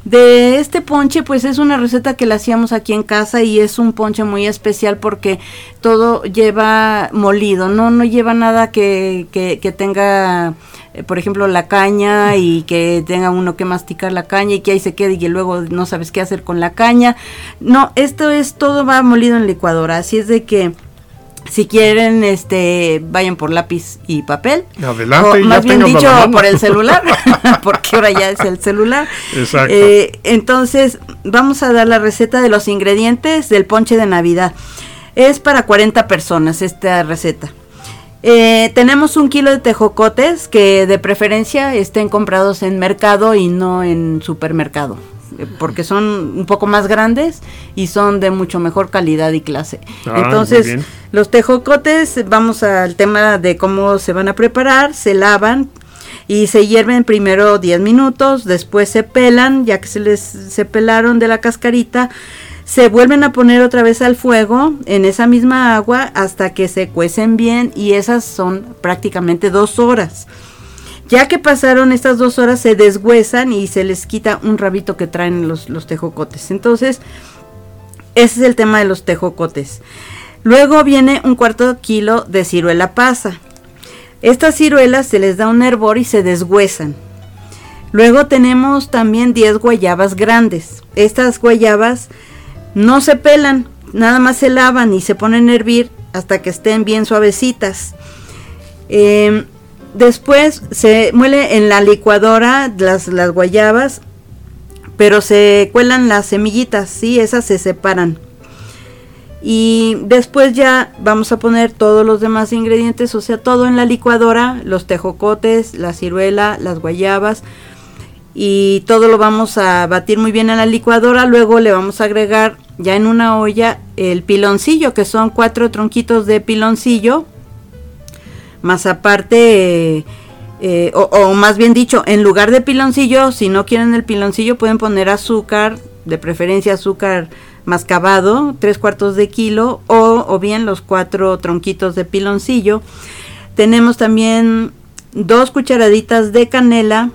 De este ponche, pues es una receta que la hacíamos aquí en casa, y es un ponche muy especial porque todo lleva molido, no no lleva nada que, que, que tenga, eh, por ejemplo, la caña, y que tenga uno que masticar la caña y que ahí se quede y luego no sabes qué hacer con la caña. No, esto es todo va molido en licuadora, así es de que si quieren, este, vayan por lápiz y papel. Adelante. O, más bien dicho, por el celular, porque ahora ya es el celular. Exacto. Eh, entonces, vamos a dar la receta de los ingredientes del ponche de Navidad. Es para cuarenta personas esta receta. Eh, tenemos un kilo de tejocotes que de preferencia estén comprados en mercado y no en supermercado, eh, porque son un poco más grandes y son de mucho mejor calidad y clase. Ah, Entonces, los tejocotes, vamos al tema de cómo se van a preparar. Se lavan y se hierven primero diez minutos, después se pelan, ya que se les se pelaron de la cascarita. Se vuelven a poner otra vez al fuego en esa misma agua hasta que se cuecen bien, y esas son prácticamente dos horas. Ya que pasaron estas dos horas, se deshuesan y se les quita un rabito que traen los, los tejocotes. Entonces, ese es el tema de los tejocotes. Luego viene un cuarto kilo de ciruela pasa. Estas ciruelas se les da un hervor y se deshuesan. Luego tenemos también diez guayabas grandes. Estas guayabas no se pelan, nada más se lavan y se ponen a hervir hasta que estén bien suavecitas. Eh, después se muele en la licuadora las, las guayabas, pero se cuelan las semillitas, ¿sí? Esas se separan. Y después ya vamos a poner todos los demás ingredientes, o sea, todo en la licuadora, los tejocotes, la ciruela, las guayabas, y todo lo vamos a batir muy bien en la licuadora. Luego le vamos a agregar ya en una olla el piloncillo, que son cuatro tronquitos de piloncillo, más aparte, eh, eh, o, o más bien dicho, en lugar de piloncillo, si no quieren el piloncillo, pueden poner azúcar, de preferencia azúcar mascabado, tres cuartos de kilo, o, o bien los cuatro tronquitos de piloncillo. Tenemos también dos cucharaditas de canela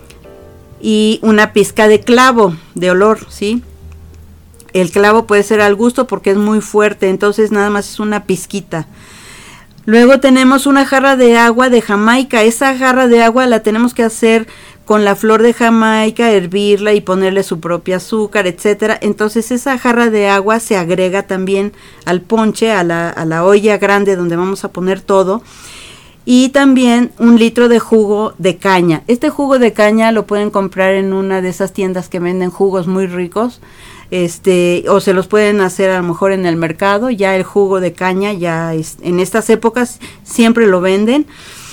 y una pizca de clavo de olor, ¿sí? El clavo puede ser al gusto porque es muy fuerte, entonces nada más es una pizquita. Luego tenemos una jarra de agua de Jamaica. Esa jarra de agua la tenemos que hacer con la flor de Jamaica, hervirla y ponerle su propio azúcar, etcétera. Entonces esa jarra de agua se agrega también al ponche, a la, a la olla grande donde vamos a poner todo. Y también un litro de jugo de caña. Este jugo de caña lo pueden comprar en una de esas tiendas que venden jugos muy ricos. Este, o se los pueden hacer a lo mejor en el mercado. Ya el jugo de caña, ya es, en estas épocas siempre lo venden.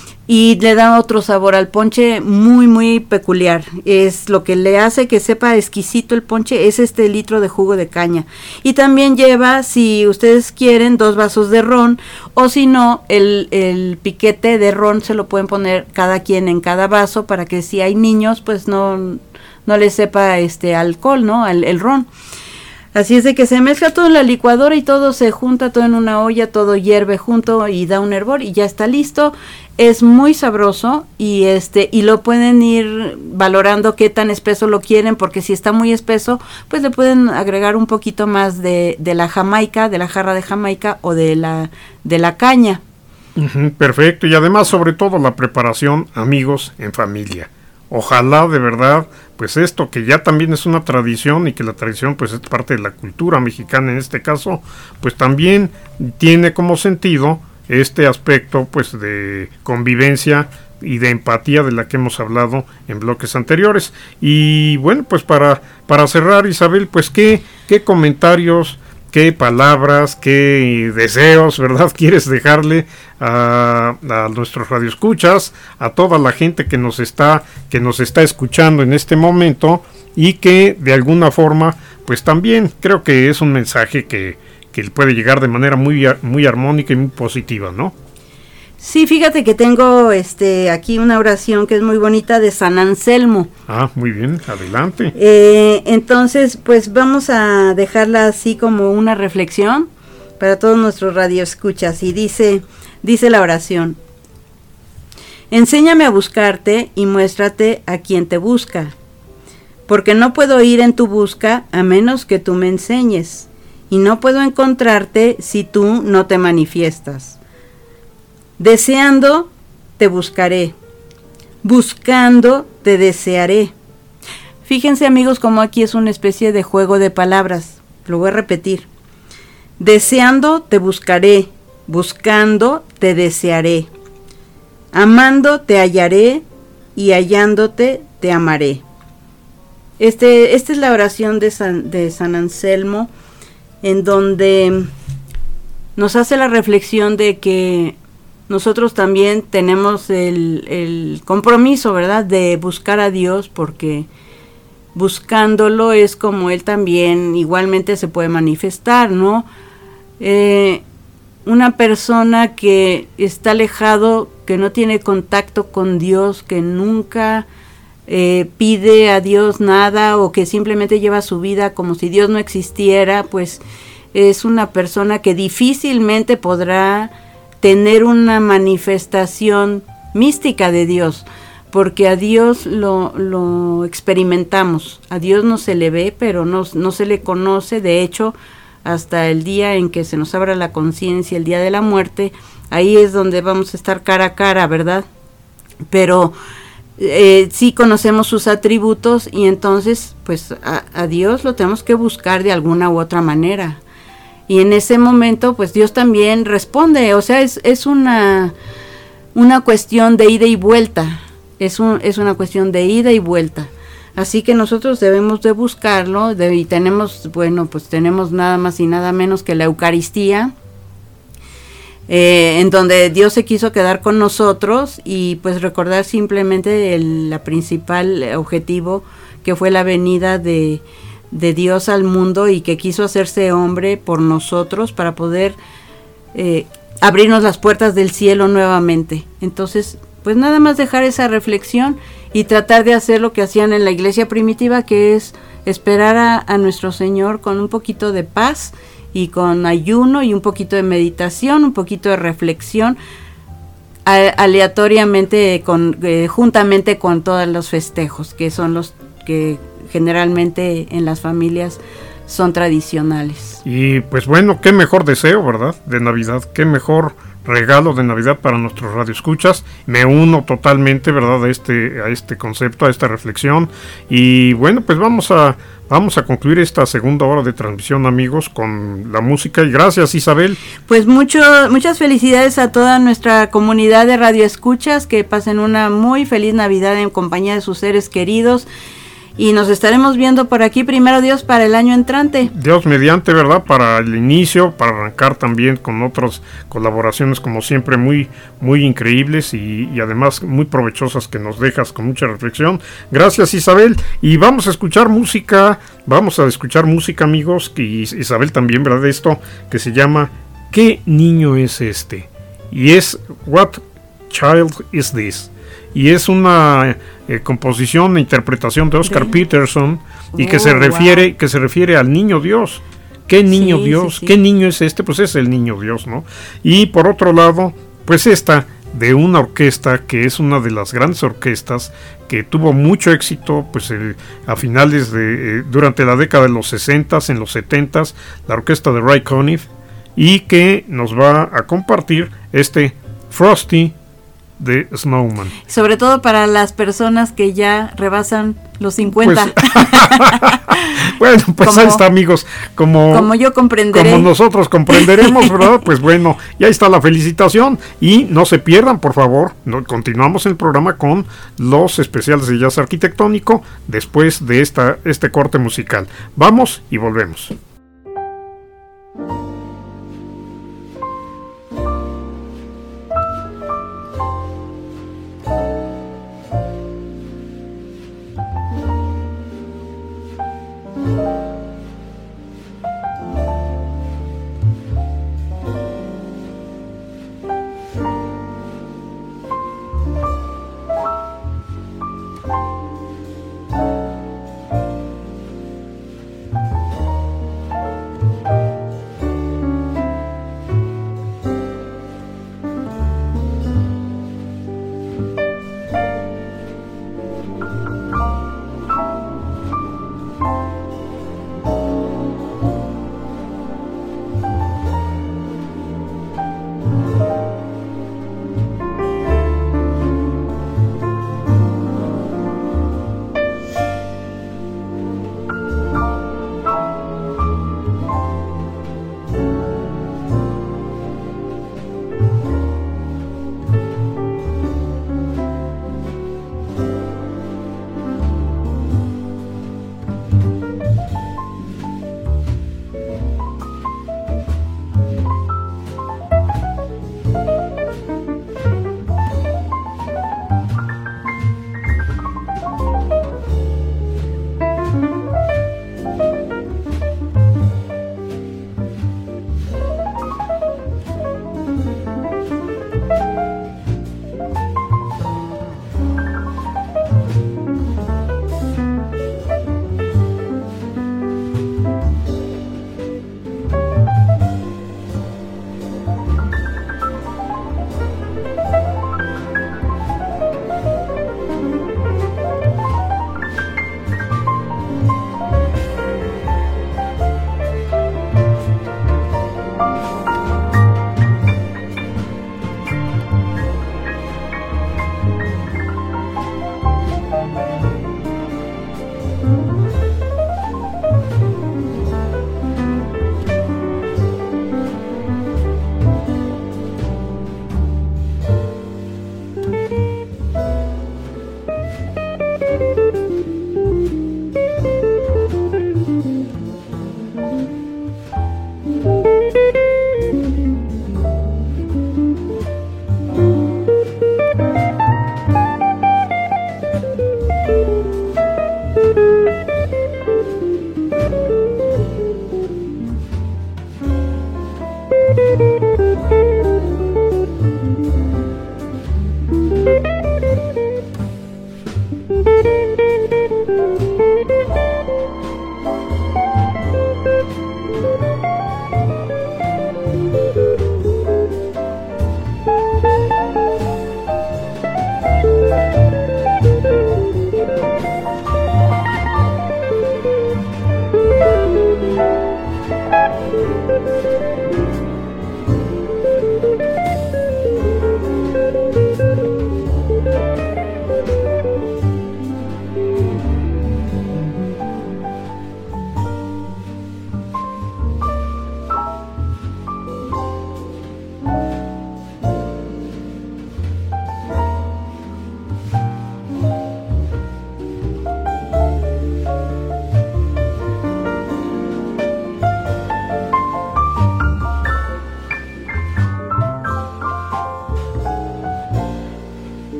Y le da otro sabor al ponche muy muy peculiar. Es lo que le hace que sepa exquisito el ponche, es este litro de jugo de caña. Y también lleva, si ustedes quieren, dos vasos de ron, o si no, el, el piquete de ron se lo pueden poner cada quien en cada vaso, para que si hay niños, pues no, no les sepa este alcohol, ¿no? El, el ron. Así es de que se mezcla todo en la licuadora y todo se junta todo en una olla, todo hierve junto y da un hervor y ya está listo. Es muy sabroso y este y lo pueden ir valorando qué tan espeso lo quieren, porque si está muy espeso, pues le pueden agregar un poquito más de, de la Jamaica, de la jarra de Jamaica o de la de la caña. Uh-huh, perfecto, y además sobre todo la preparación, amigos, en familia. Ojalá de verdad, pues esto que ya también es una tradición y que la tradición pues es parte de la cultura mexicana en este caso, pues también tiene como sentido este aspecto pues de convivencia y de empatía de la que hemos hablado en bloques anteriores. Y bueno, pues para, para cerrar, Isabel, pues qué, qué comentarios, qué palabras, qué deseos, ¿verdad?, quieres dejarle a, a nuestros radioescuchas, a toda la gente que nos está, que nos está escuchando en este momento, y que de alguna forma, pues también creo que es un mensaje que, que puede llegar de manera muy, muy armónica y muy positiva, ¿no? Sí, fíjate que tengo este aquí una oración que es muy bonita de San Anselmo. Ah, muy bien, adelante. Eh, entonces, pues vamos a dejarla así como una reflexión para todos nuestros radioescuchas. Y dice, dice la oración: enséñame a buscarte y muéstrate a quien te busca, porque no puedo ir en tu busca a menos que tú me enseñes, y no puedo encontrarte si tú no te manifiestas. Deseando, te buscaré. Buscando, te desearé. Fíjense, amigos, como aquí es una especie de juego de palabras. Lo voy a repetir. Deseando, te buscaré. Buscando, te desearé. Amando, te hallaré. Y hallándote, te amaré. Este, esta es la oración de San, de San Anselmo, en donde nos hace la reflexión de que nosotros también tenemos el, el compromiso, ¿verdad?, de buscar a Dios, porque buscándolo es como Él también igualmente se puede manifestar, ¿no? Eh, una persona que está alejado, que no tiene contacto con Dios, que nunca eh, pide a Dios nada, o que simplemente lleva su vida como si Dios no existiera, pues es una persona que difícilmente podrá tener una manifestación mística de Dios, porque a Dios lo, lo experimentamos, a Dios no se le ve, pero no, no se le conoce. De hecho, hasta el día en que se nos abra la conciencia, el día de la muerte, ahí es donde vamos a estar cara a cara, ¿verdad? Pero eh, sí conocemos sus atributos, y entonces pues a, a Dios lo tenemos que buscar de alguna u otra manera. Y en ese momento, pues Dios también responde, o sea, es, es una, una cuestión de ida y vuelta, es, un, es una cuestión de ida y vuelta. Así que nosotros debemos de buscarlo, de, y tenemos, bueno, pues tenemos nada más y nada menos que la Eucaristía, eh, en donde Dios se quiso quedar con nosotros, y pues recordar simplemente el la principal objetivo, que fue la venida de... de Dios al mundo, y que quiso hacerse hombre por nosotros para poder eh, abrirnos las puertas del cielo nuevamente. Entonces, pues nada más dejar esa reflexión y tratar de hacer lo que hacían en la iglesia primitiva, que es esperar a, a nuestro Señor con un poquito de paz y con ayuno y un poquito de meditación, un poquito de reflexión, a, aleatoriamente, con, eh, juntamente con todos los festejos, que son los que generalmente en las familias son tradicionales. Y pues bueno, qué mejor deseo, ¿verdad?, de Navidad, qué mejor regalo de Navidad para nuestros radioescuchas. Me uno totalmente, ¿verdad?, a este, a este concepto, a esta reflexión. Y bueno, pues vamos a, vamos a concluir esta segunda hora de transmisión, amigos, con la música. Y gracias, Isabel. Pues mucho, muchas felicidades a toda nuestra comunidad de radioescuchas, que pasen una muy feliz Navidad en compañía de sus seres queridos. Y nos estaremos viendo por aquí, primero Dios, para el año entrante. Dios mediante, ¿verdad? Para el inicio, para arrancar también con otras colaboraciones, como siempre, muy muy increíbles y, y además muy provechosas, que nos dejas con mucha reflexión. Gracias, Isabel. Y vamos a escuchar música, vamos a escuchar música, amigos, y Isabel también, ¿verdad? De esto que se llama ¿Qué niño es este? Y es What Child is This? Y es una eh, composición e interpretación de Oscar ¿Sí? Peterson, y oh, que se refiere wow. que se refiere al niño Dios. ¿Qué niño sí, Dios? Sí, sí. ¿Qué niño es este? Pues es el niño Dios, ¿no? Y por otro lado, pues esta de una orquesta que es una de las grandes orquestas que tuvo mucho éxito, pues eh, a finales de eh, durante la década de los sesentas, en los setentas, la orquesta de Ray Conniff, y que nos va a compartir este Frosty de Snowman. Sobre todo para las personas que ya rebasan los cincuenta. Pues, bueno, pues como, ahí está, amigos. Como, como yo comprenderé. Como nosotros comprenderemos, ¿verdad? Pues bueno, ya está la felicitación. Y no se pierdan, por favor. No, continuamos el programa con los especiales de jazz arquitectónico después de esta, este corte musical. Vamos y volvemos.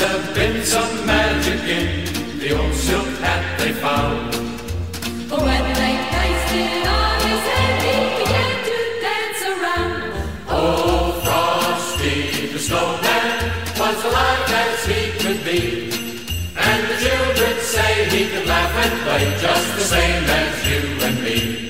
have been some magic in the old silk hat they found. When they placed it on his head, he began to dance around. Oh, Frosty the Snowman was alive as he could be, and the children say he could laugh and play just the same as you and me.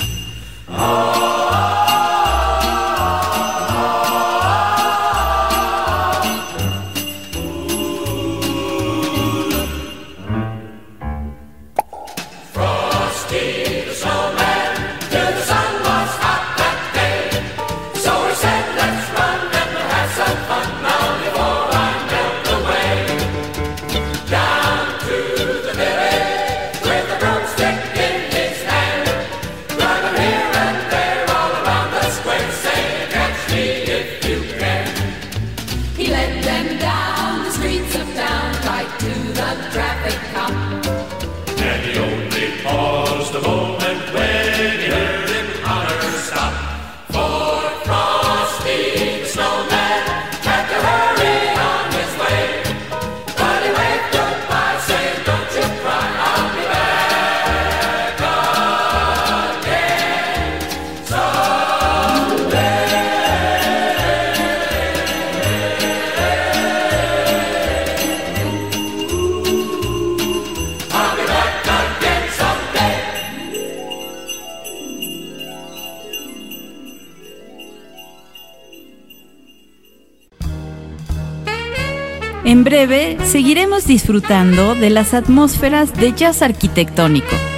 Frosty the Snowman, till the sun was hot that day, so he said, let's run and we'll have some fun now before I melt away. Down to the village with a broomstick in his hand, running here and there all around the square, saying, catch me if you can. He led them down the streets of town, right to the traffic cop. And he only paused a moment when he heard him holler, stop. For Frosty the Snowman had to hurry on his way, but he waved goodbye, saying, don't you cry, I'll be back again someday. I'll be back again someday. En breve, seguiremos disfrutando de las atmósferas de jazz arquitectónico.